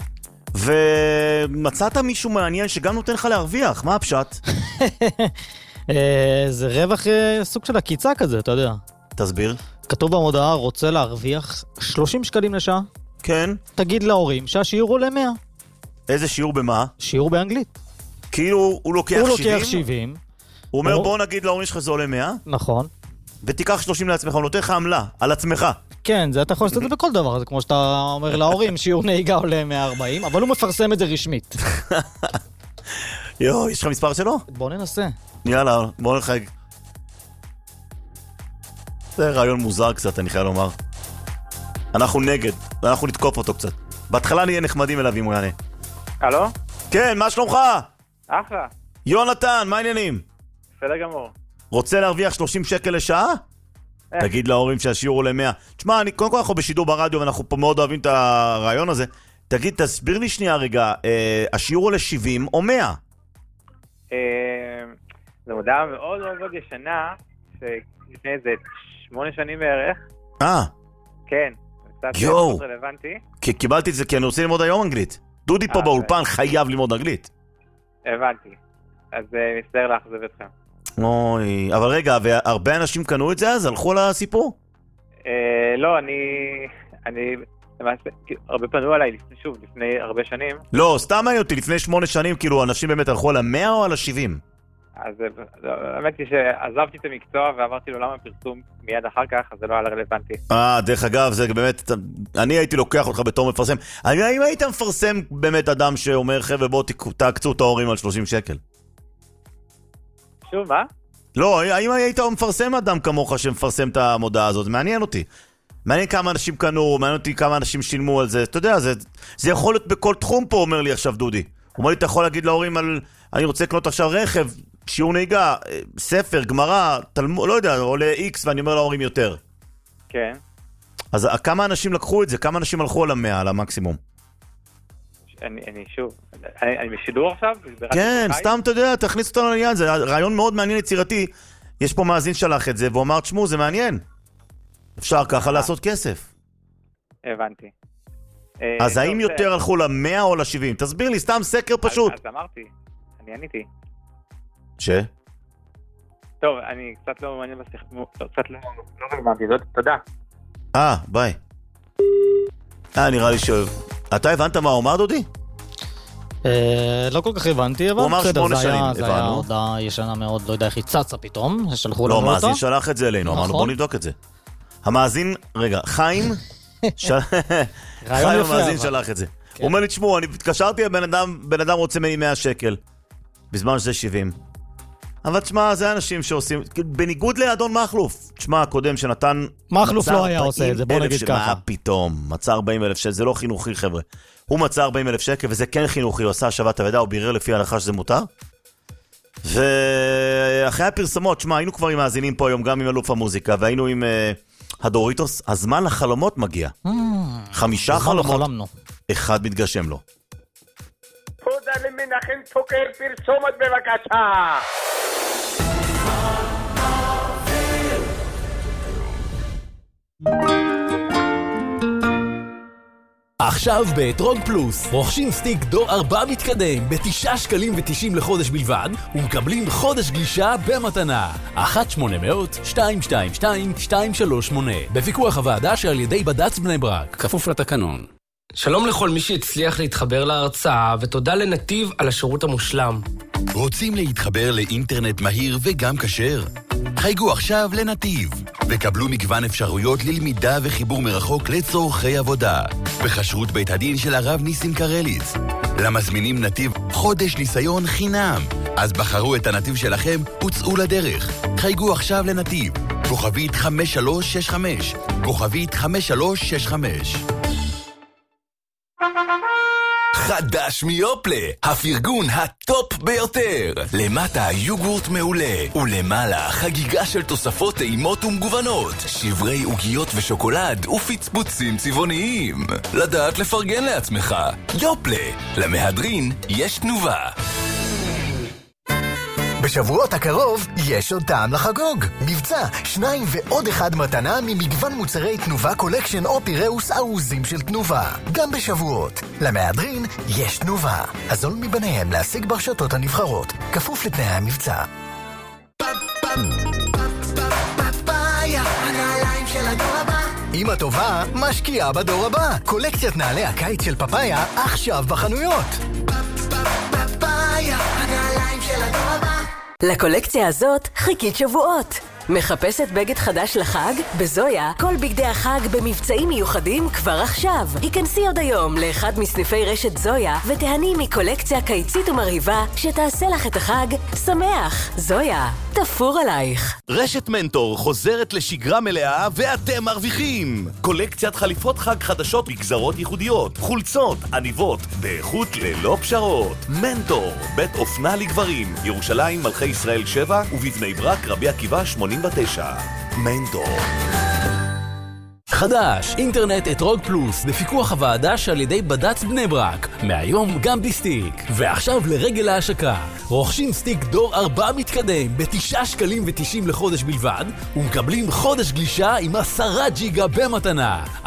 ומצאת מישהו מעניין שגם נותן לך להרוויח, מה הפשט? זה רווח סוג של הקיצה כזה, אתה יודע. תסביר. כתוב במודעה, רוצה להרוויח 30 שקלים לשעה. כן. תגיד להורים שהשיעור עולה 100. איזה שיעור במה? שיעור באנגלית. כאילו הוא לוקח 70? הוא לוקח 70. הוא אומר בוא נגיד להורים שלך זה עולה 100. נכון. ותיקח 30 לעצמך, הוא נותן לך עמלה, על עצמך. כן, זה אתה יכול לעשות את זה בכל דבר, זה כמו שאתה אומר להורים, שיעור נהיגה עולה 140, אבל הוא מפרסם את זה רשמית. יו, יש לך מספר שלו? בוא ננסה. יאללה, בוא נחג. זה רעיון מוזר קצת, אני חייב לומר. אנחנו נגד, אנחנו נתקוף אותו קצת. בהתחלה נהיה נחמדים אליו אם הוא יענה. הלו? כן, מה שלומך? אחלה. יונתן, מה העניינים? בסדר גמור. רוצה להרוויח 30 שקל לשעה? תגיד להורים שהשיעור עולה 100. תשמע, קודם כל אנחנו בשידור ברדיו ואנחנו פה מאוד אוהבים את הרעיון הזה. תגיד, תסביר לי שנייה רגע, השיעור עולה 70 או 100? זו מודעה מאוד מאוד ישנה, שלפני איזה 8 שנים בערך. כן, קצת מאוד רלוונטי. קיבלתי את זה כי אני רוצה ללמוד היום אנגלית. דודי פה באולפן חייב ללמוד אנגלית. הבנתי. אז מצטער לאכזב אתכם. אוי, אבל רגע, והרבה אנשים קנו את זה אז? הלכו לסיפור? לא, אני הרבה פנו עליי, שוב, לפני הרבה שנים. לא, סתם מעניין אותי, לפני 8 שנים, כאילו, אנשים באמת הלכו על 100 או על 70? אז האמת היא שעזבתי את המקצוע ועברתי לעולם הפרסום מיד אחר כך, אז זה לא היה רלוונטי. דרך אגב, זה באמת, אני הייתי לוקח אותך בתור מפרסם. האם היית מפרסם באמת אדם שאומר, חבר'ה, בואו תעקצו את ההורים על 30 שקל? שוב, מה? לא, האם היית מפרסם אדם כמוך שמפרסם את המודעה הזאת? מעניין אותי. מעניין כמה אנשים קנו, מעניין אותי כמה אנשים שילמו על זה. אתה יודע, זה יכול להיות בכל תחום פה, אומר לי עכשיו דודי. הוא אומר לי, אתה יכול להגיד להורים על, אני רוצה לקנות עכשיו רכב, שיעור נהיגה, ספר, גמרא, תלמוד, לא יודע, עולה X ואני אומר להורים יותר. כן. אז כמה אנשים לקחו את זה? כמה אנשים הלכו על 100, על המקסימום? אני שוב, אני בשידור עכשיו? כן, סתם אתה יודע, תכניס אותנו לעניין, זה רעיון מאוד מעניין יצירתי. יש פה מאזין שלח את זה, והוא אמר, תשמעו, זה מעניין. אפשר ככה לעשות כסף. הבנתי. אז האם יותר הלכו ל-100 או ל-70? תסביר לי, סתם סקר פשוט. אז אמרתי, אני עניתי. טוב, אני קצת לא מעניין בשיחה, קצת לא רלוונטי, תודה. ביי. נראה לי אתה הבנת מה הוא אמר, דודי? לא כל כך הבנתי, אבל הוא אמר 8 שנים, הבנו. זה היה הודעה ישנה מאוד, לא יודע איך היא צצה פתאום, שלחו לנו לא, אותה. המאזין שלח את זה אלינו, אמרנו בוא נבדוק את זה. המאזין, רגע, חיים המאזין שלח את זה. הוא אומר לי, תשמעו, אני התקשרתי, בן אדם רוצה 100 שקל, בזמן שזה 70. אבל תשמע, זה אנשים שעושים, בניגוד לאדון מחלוף, תשמע, הקודם שנתן... מחלוף לא היה עושה את זה, בוא נגיד ככה. מה פתאום, מצא 40,000 שקל, זה לא חינוכי חבר'ה. הוא מצא 40,000 שקל, וזה כן חינוכי, הוא עשה השבת הוועדה, הוא בירר לפי ההלכה שזה מותר. ואחרי הפרסמות, תשמע, היינו כבר עם מאזינים פה היום, גם עם אלוף המוזיקה, והיינו עם הדוריטוס, הזמן לחלומות מגיע. 5 חלומות, 1 מתגשם לו. תודה למנחם תוקר, פרסומת בבקשה. עכשיו באתרוג פלוס, רוכשים סטיק דור 4 מתקדם ב9 שקלים ו90 לחודש בלבד, ומקבלים חודש גלישה במתנה. 1-800-222-238 בפיקוח הוועדה שעל ידי בד"ץ בני ברק, כפוף לתקנון. שלום לכל מי שהצליח להתחבר להרצאה, ותודה לנתיב על השירות המושלם. רוצים להתחבר לאינטרנט מהיר וגם כשר? חייגו עכשיו לנתיב, וקבלו מגוון אפשרויות ללמידה וחיבור מרחוק לצורכי עבודה, בחשרות בית הדין של הרב ניסים קרליץ. למזמינים נתיב חודש ניסיון חינם. אז בחרו את הנתיב שלכם וצאו לדרך. חייגו עכשיו לנתיב, כוכבית 5365, כוכבית 5365. חדש מיופלה, הפרגון הטופ ביותר. למטה יוגורט מעולה, ולמעלה חגיגה של תוספות טעימות ומגוונות, שברי עוגיות ושוקולד ופצפוצים צבעוניים. לדעת לפרגן לעצמך. יופלה, למהדרין יש תנובה. בשבועות הקרוב יש עוד טעם לחגוג. מבצע 2 ועוד 1 מתנה ממגוון מוצרי תנובה קולקשן או פיראוס ארוזים של תנובה. גם בשבועות. למהדרין יש תנובה. הזול מבניהם להשיג ברשתות הנבחרות. כפוף לתנאי המבצע. פאפאיה, הנעליים של הדור הבא. אמא טובה משקיעה בדור הבא. קולקציית נעלי הקיץ של פאפאיה עכשיו בחנויות. פאפאיה, הנעליים של הדור הבא. לקולקציה הזאת חיכית שבועות. מחפשת בגד חדש לחג? בזויה, כל בגדי החג במבצעים מיוחדים כבר עכשיו. היכנסי עוד היום לאחד מסניפי רשת זויה ותהני מקולקציה קיצית ומרהיבה שתעשה לך את החג שמח. זויה, תפור עלייך. רשת מנטור חוזרת לשגרה מלאה ואתם מרוויחים. קולקציית חליפות חג חדשות בגזרות ייחודיות, חולצות, עניבות, באיכות ללא פשרות. מנטור, בית אופנה לגברים, ירושלים מלכי ישראל 7 ובבני ברק רבי עקיבא 89. מנטור. חדש, אינטרנט אתרוג פלוס, בפיקוח הוועדה שעל ידי בד"ץ בני ברק. מהיום גם בסטיק. ועכשיו לרגל ההשקה. רוכשים סטיק דור 4 מתקדם ב9 שקלים ו90 לחודש בלבד, ומקבלים חודש גלישה עם 10 ג'יגה במתנה. 1-800-222-238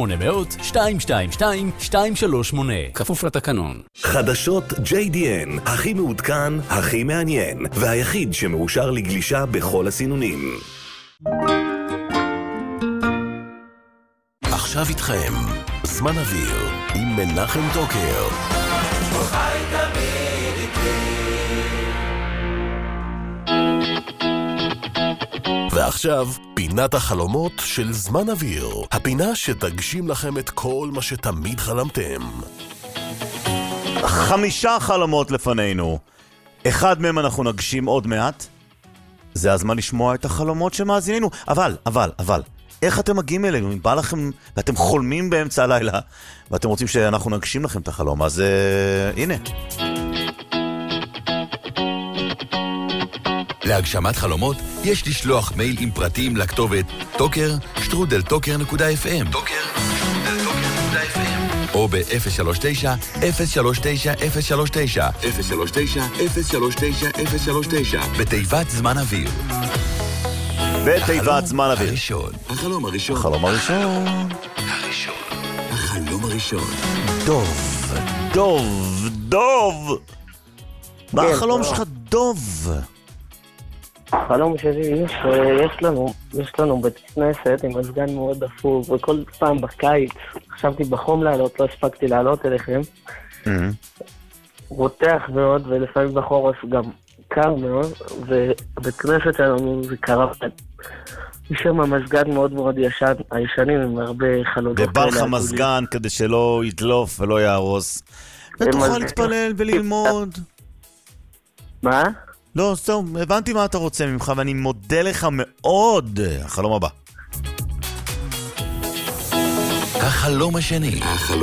כפוף לתקנון. חדשות JDN, הכי מעודכן, הכי מעניין, והיחיד שמאושר לגלישה בכל הסינונים. עכשיו איתכם, זמן אוויר עם מנחם תוקר. ועכשיו, פינת החלומות של זמן אוויר. הפינה שתגשים לכם את כל מה שתמיד חלמתם. 5 חלומות לפנינו. אחד מהם אנחנו נגשים עוד מעט. זה הזמן לשמוע את החלומות שמאזינינו. אבל, איך אתם מגיעים אלינו? אם בא לכם ואתם חולמים באמצע הלילה ואתם רוצים שאנחנו נגשים לכם את החלום, אז הנה. להגשמת חלומות יש לשלוח מייל עם פרטים לכתובת toker@toker.fm או ב-039-039-039 בתיבת זמן אוויר. בתיבת זמן אוויר. החלום הראשון. החלום הראשון. החלום הראשון. דוב. מה החלום שלך, דוב? החלום שלי, יש לנו בית כנסת עם מזגן מאוד דפוק, וכל פעם בקיץ, חשבתי בחום לעלות, לא הספקתי לעלות אליכם. רותח מאוד, ולפעמים בחורף גם קר מאוד, ובית כנסת שלנו זה קרה. יש שם מזגן מאוד מאוד הישנים עם הרבה חלונות. ובא לך מזגן כדי שלא ידלוף ולא יהרוס. ותוכל להתפלל וללמוד. מה? לא, טוב, הבנתי מה אתה רוצה ממך, ואני מודה לך מאוד. החלום הבא. החלום השני.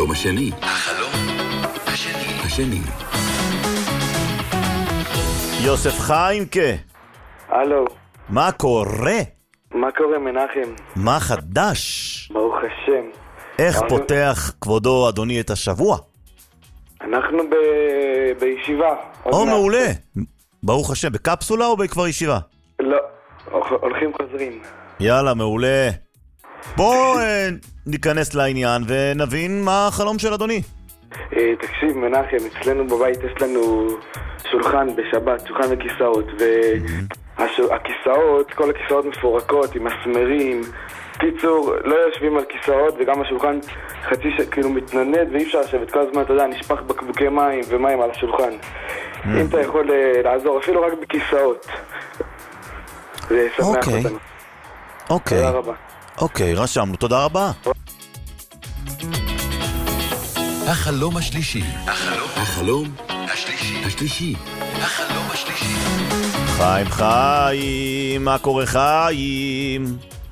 יוסף חיימקה. הלו. מה קורה? מה קורה, מנחם? מה חדש? ברוך השם. איך פותח כבודו אדוני את השבוע? אנחנו בישיבה. מעולה. ברוך השם, בקפסולה או בכבר ישיבה? לא, הולכים חוזרים. יאללה, מעולה. בוא ניכנס לעניין ונבין מה החלום של אדוני. תקשיב, מנחם, אצלנו בבית יש לנו שולחן בשבת, שולחן וכיסאות, והכיסאות, כל הכיסאות מפורקות עם מסמרים. קיצור, לא יושבים על כיסאות, וגם השולחן כאילו מתננד, ואי אפשר לשבת כל הזמן, אתה יודע, נשפך בקבוקי מים ומים על השולחן. אם אתה יכול לעזור, אפילו רק בכיסאות. זה ישמח אותנו. תודה רבה. אוקיי, רשמנו, תודה רבה. החלום השלישי. החלום השלישי. חיים, מה קורה חיים?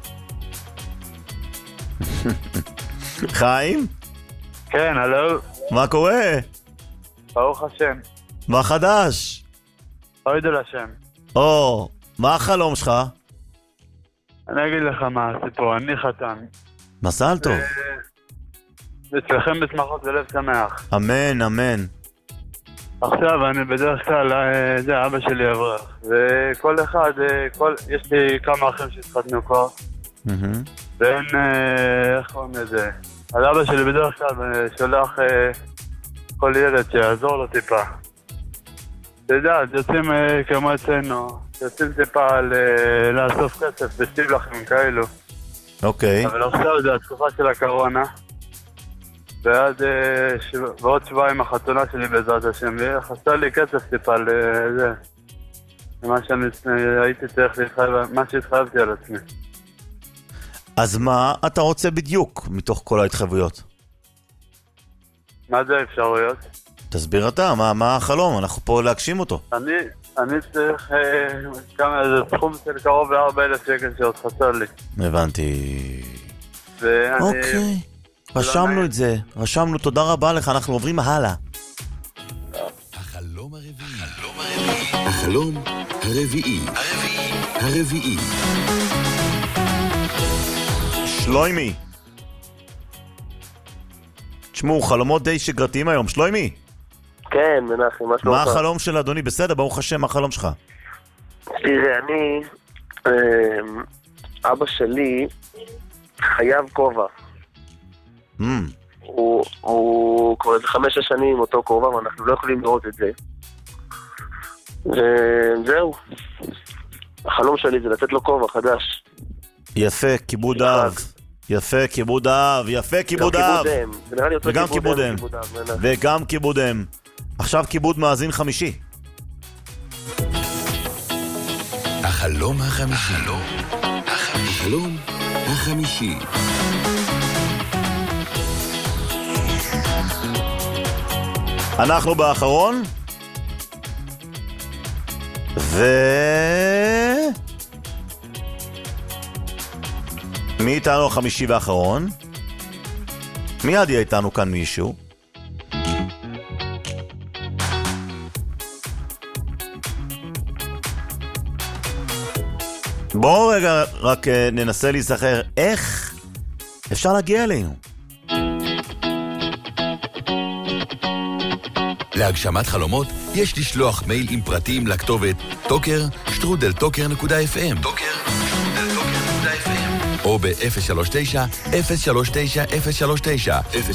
חיים? כן, הלו. מה קורה? ברוך השם. מה חדש? אוהד על השם. מה החלום שלך? אני אגיד לך מה הסיפור, אני חתן. מזל טוב. אצלכם בשמחות ולב שמח. אמן, אמן. עכשיו, אני בדרך כלל, זה אבא שלי אברך. וכל אחד, יש לי כמה אחים שהתחתנו כבר. ואין, איך קוראים לזה? אז אבא שלי בדרך כלל שולח כל ילד שיעזור לו טיפה. אתה יודע, יוצאים כמו אצלנו, יוצאים טיפה לאסוף כסף בשבלחים כאלו. אוקיי. אבל עכשיו זה התקופה של הקורונה. ועוד שבועיים החתונה שלי בעזרת השם, וחסר לי כסף טיפה לזה. מה שאני הייתי צריך להתחייב, מה שהתחייבתי על עצמי. אז מה אתה רוצה בדיוק מתוך כל ההתחייבויות? מה זה האפשרויות? תסביר אתה, מה החלום? אנחנו פה להגשים אותו. אני צריך איזה סכום של קרוב ל4,000 שקל שעוד חסר לי. הבנתי. אוקיי, רשמנו את זה, רשמנו, תודה רבה לך, אנחנו עוברים הלאה. החלום הרביעי. שלוימי. תשמעו, חלומות די שגרתיים היום. שלוימי. כן, מנחם, מה שלומך? מה החלום של אדוני? בסדר, ברוך השם, מה החלום שלך? תראה, אבא שלי חייב כובע. הוא כבר 5 שנים עם אותו כובע, ואנחנו לא יכולים לראות את זה. וזהו. החלום שלי זה לתת לו כובע חדש. יפה, כיבוד אב. יפה, כיבוד אב. וגם כיבוד אם. וגם כיבוד אם. עכשיו כיבוד מאזין חמישי. החלום החמישי. החלום החמישי. אנחנו באחרון. מי איתנו החמישי והאחרון? מיד יהיה איתנו כאן מישהו. בואו רגע רק ננסה להיזכר איך אפשר להגיע אלינו. להגשמת חלומות יש לשלוח מייל עם פרטים לכתובת toker@toker.fm או ב-039-039-039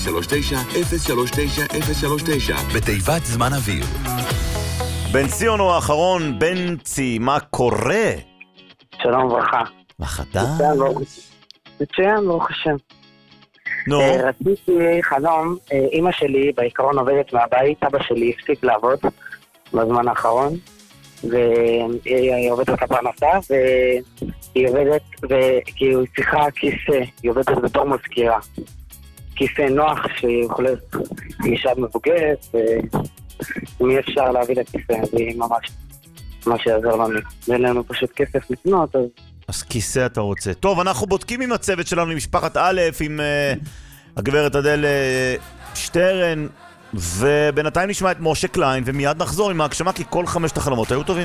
039-039-039 בתיבת זמן אוויר. בן ציון הוא האחרון. בן צי, מה קורה? שלום וברכה. מה חדש? מצוין, ברוך השם. נו. רציתי חלום, אמא שלי בעיקרון עובדת מהבית, אבא שלי הפסיק לעבוד בזמן האחרון, והיא עובדת לפרנסה, והיא עובדת, וכי היא צריכה כיסא, היא עובדת בתור מזכירה. כיסא נוח שיכולת, היא אישה מבוגרת, ומי אפשר להביא לכיסא, והיא ממש יעזור לנו. ואין לנו פשוט כסף לקנות, אז כיסא אתה רוצה. טוב, אנחנו בודקים עם הצוות שלנו, עם משפחת א', עם הגברת אדל שטרן, ובינתיים נשמע את משה קליין, ומיד נחזור עם ההגשמה, כי כל 5 החלומות היו טובים.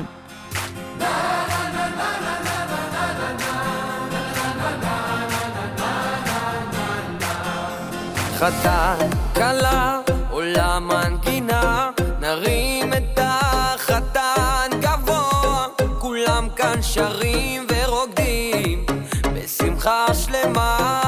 חתן, קלה, עולם מנגינה, נרים את החתן גבוה, כולם כאן שרים ורוקדים בשמחה שלמה.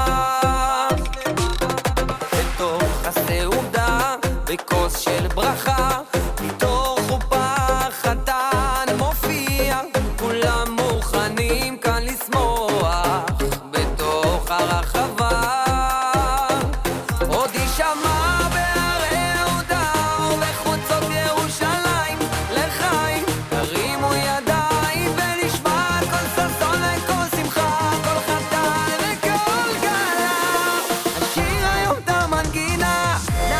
בתוך הסעודה בכוס של ברכה, מתוך חופה חתן מופיע, כולם מוכנים כאן לשמוח בתוך הרחבה. עוד יישמע בהרי יהודה ובחוצות ירושלים לחיים, תרימו ידיים ונשמע כל ששון וכל שמחה, כל חתן וכל כלה, השיר היום את המנגינה.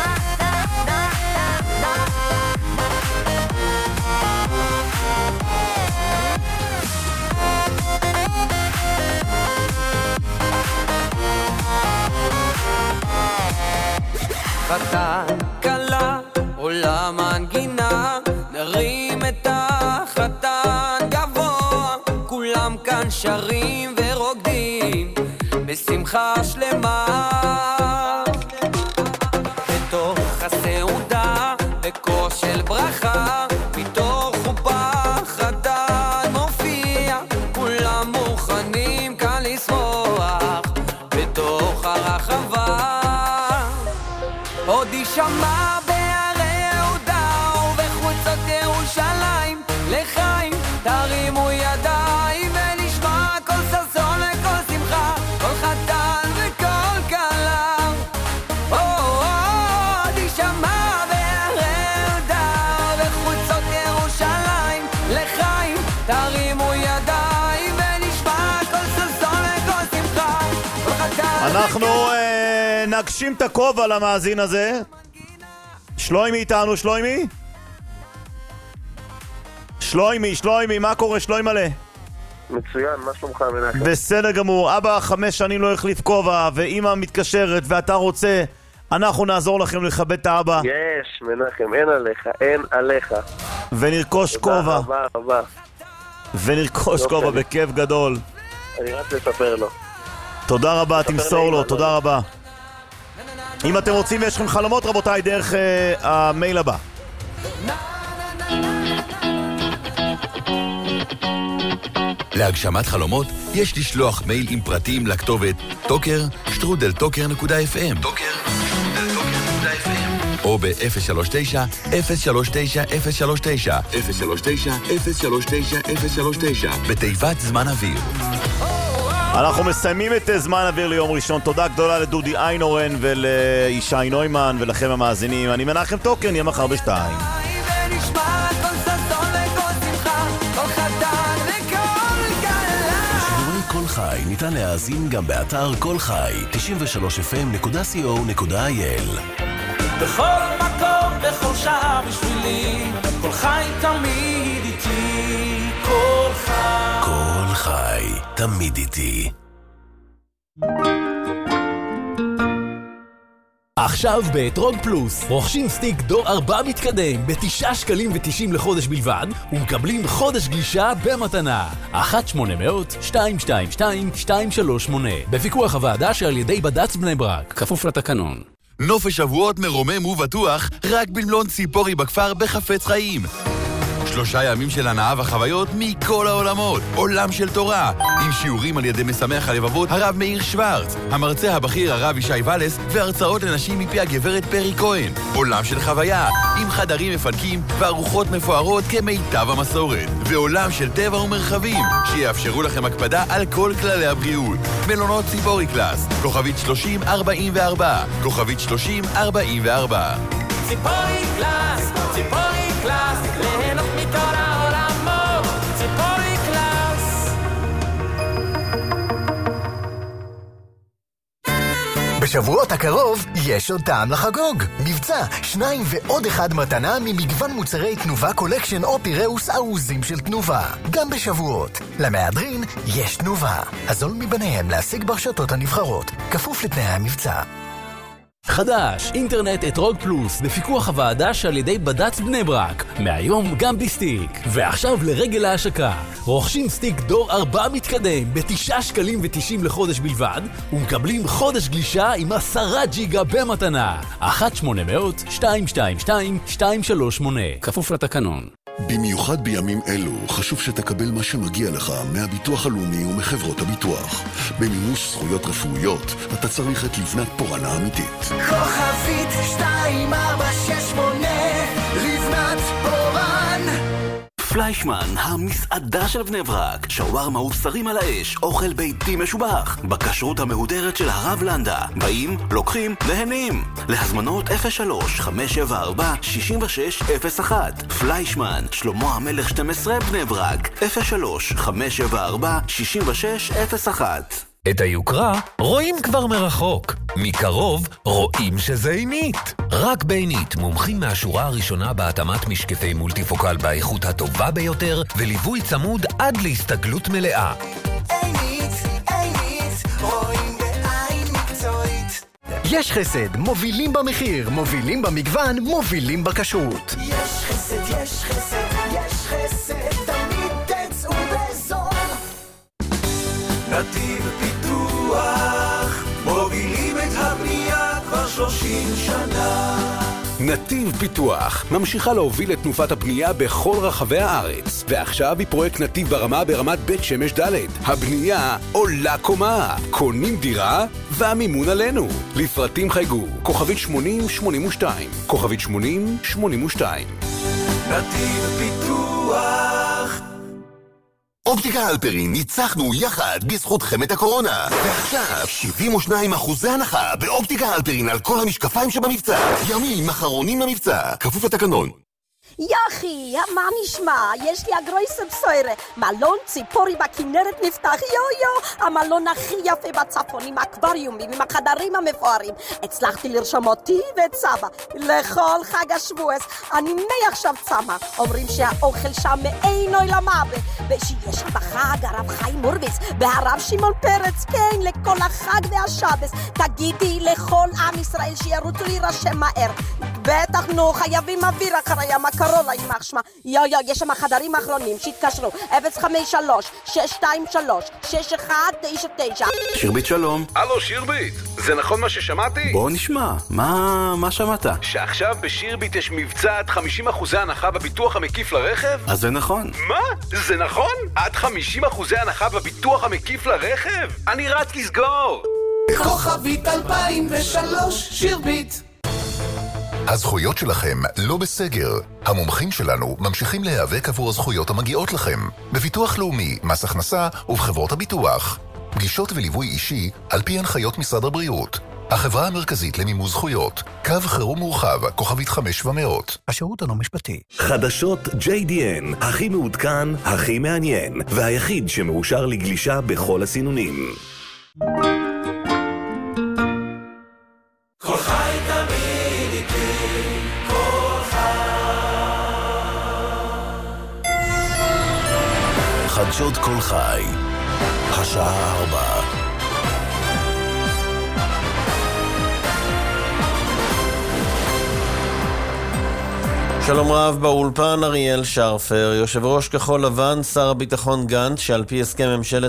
חתן, קלה, עולה מנגינה, נרים את החתן גבוה, כולם כאן שרים ורוקדים בשמחה שלמה. בתוך הסעודה בכוס של ברכה, מתוך חופה חתן מופיע, כולם מוכנים כאן לשמוח בתוך הרחבה. עוד יישמע בהרי יהודה ובחוצות ירושלים לחיים, תרימו ידיים ונשמע כל ששון וכל שמחה, כל חתן וכל כלה. עוד יישמע בהרי יהודה ובחוצות ירושלים לחיים, תרימו ידיים ונשמע כל ששון וכל שמחה, כל חתן. אנחנו נגשים את הכובע למאזין הזה. שלוימי איתנו, שלוימי? שלוימי, מה קורה? שלוימי מלא. מצוין, מה שלומך מנחם? בסדר גמור. אבא 5 שנים לא החליף כובע, ואמא מתקשרת ואתה רוצה, אנחנו נעזור לכם לכבד את האבא. יש, מנחם, אין עליך. ונרכוש כובע. תודה רבה. ונרכוש כובע בכיף גדול. אני רק לספר לו. תודה רבה, תמסור לו, תודה רבה. אם אתם רוצים ויש לכם חלומות רבותיי, דרך המייל הבא. להגשמת חלומות יש לשלוח מייל עם פרטים לכתובת toker@toker.fm או ב-039-039-039 בתיבת זמן אוויר. אנחנו מסיימים את זמן אוויר ליום ראשון. תודה גדולה לדודי איינורן ולישי נוימן ולכם המאזינים. אני מנחם טוקר, נהיה מחר ב-2. שידורי כל חי חי ניתן להאזין גם באתר כל חי, 93fm.co.il. בכל מקום, בכל שעה בשבילי, כל חי תמיד איתי, כל חי. כל חי, תמיד איתי. עכשיו באתרוג פלוס, רוכשים סטיק דור 4 מתקדם ב9 שקלים ו90 לחודש בלבד, ומקבלים חודש גלישה במתנה. 1-800-222-238 בפיקוח הוועדה שעל ידי בד"ץ בני ברק, כפוף לתקנון. נופש שבועות מרומם ובטוח, רק במלון ציפורי בכפר בחפץ חיים. 3 ימים של הנאה וחוויות מכל העולמות. עולם של תורה, עם שיעורים על ידי משמח הלבבות הרב מאיר שוורץ, המרצה הבכיר הרב ישי ולס, והרצאות לנשים מפי הגברת פרי כהן. עולם של חוויה, עם חדרים מפנקים וארוחות מפוארות כמיטב המסורת. ועולם של טבע ומרחבים, שיאפשרו לכם הקפדה על כל כללי הבריאות. מלונות ציפורי קלאס, כוכבית 3044, כוכבית 3044. ציפורי קלאס, ציפורי קלאס, ליהנות מכל העולמות, ציפורי קלאס. בשבועות הקרוב יש עוד טעם לחגוג. מבצע 2 ועוד 1 מתנה ממגוון מוצרי תנובה קולקשן או פיראוס ארוזים של תנובה. גם בשבועות. למהדרין יש תנובה. הזול מבניהם להשיג ברשתות הנבחרות. כפוף לתנאי המבצע. חדש, אינטרנט אתרוג פלוס, בפיקוח הוועדה שעל ידי בד"ץ בני ברק. מהיום גם בסטיק. ועכשיו לרגל ההשקה. רוכשים סטיק דור 4 מתקדם ב9 שקלים ו90 לחודש בלבד, ומקבלים חודש גלישה עם 10 ג'יגה במתנה. 1-800-222-238 כפוף לתקנון. במיוחד בימים אלו, חשוב שתקבל מה שמגיע לך מהביטוח הלאומי ומחברות הביטוח. במימוש זכויות רפואיות, אתה צריך את לבנת פורן האמיתית. כוכבית 2468, לבנת פורן. פליישמן, המסעדה של בני ברק. שווארמה ובשרים על האש, אוכל ביתי משובח. בכשרות המהודרת של הרב לנדה. באים, לוקחים, נהנים. להזמנות 03-574-6601. פליישמן, שלמה המלך 12 בני ברק. 03-574-6601. את היוקרה רואים כבר מרחוק. מקרוב רואים שזה עינית. רק בעינית, מומחים מהשורה הראשונה בהתאמת משקפי מולטיפוקל באיכות הטובה ביותר, וליווי צמוד עד להסתגלות מלאה. עינית, עינית, רואים בעין מקצועית. יש חסד, מובילים במחיר, מובילים במגוון, מובילים בכשרות. יש חסד, יש חסד, יש חסד, תמיד תצאו בזול. נתיב פיתוח, מובילים את הבנייה כבר 30 שנה. נתיב פיתוח ממשיכה להוביל את תנופת הבנייה בכל רחבי הארץ, ועכשיו היא פרויקט נתיב ברמה ברמת בית שמש ד'. הבנייה עולה קומה, קונים דירה והמימון עלינו. לפרטים חייגו, כוכבית 8082, כוכבית 8082. נתיב פיתוח. אופטיקה הלפרין, ניצחנו יחד בזכותכם את הקורונה. ועכשיו 72% הנחה באופטיקה הלפרין על כל המשקפיים שבמבצע. ימים אחרונים למבצע, כפוף לתקנון. יחי, מה נשמע? יש לי הגרויסה בסוירה. מלון ציפורי בכנרת נפתח, יו, המלון הכי יפה בצפון, עם האקווריומים, עם החדרים המפוארים. הצלחתי לרשום אותי ואת סבא לכל חג השבועס. אני מעכשיו צמה. אומרים שהאוכל שם מאין עולמה, ושיש בחג הרב חיים הורוביץ והרב שמעון פרץ, כן, לכל החג והשבס. תגידי לכל עם ישראל שירוצו להירשם מהר. בטח, נו, חייבים אוויר אחרי המקרולה עם מחשמה. יש שם חדרים אחרונים, שיתקשרו 053-623-6199. שירבית שלום. הלו שירבית, זה נכון מה ששמעתי? בוא נשמע, מה שמעת? שעכשיו בשירבית יש מבצע עד 50% הנחה בביטוח המקיף לרכב? אז זה נכון. מה? זה נכון? עד 50% הנחה בביטוח המקיף לרכב? אני רץ לסגור. כוכבית 2003 שירבית. הזכויות שלכם לא בסגר. המומחים שלנו ממשיכים להיאבק עבור הזכויות המגיעות לכם. בביטוח לאומי, מס הכנסה ובחברות הביטוח. פגישות וליווי אישי על פי הנחיות משרד הבריאות. החברה המרכזית למימוש זכויות. קו חירום מורחב, כוכבית 500. השירות אינו משפטי. חדשות JDN, הכי מעודכן, הכי מעניין, והיחיד שמאושר לגלישה בכל הסינונים. כל חי תמיד איתי, כל חדשות כל חי, השעה 4. שלום רב, באולפן אריאל שרפר, יושב ראש כחול לבן, שר הביטחון גנץ, שעל פי הסכם ממשלת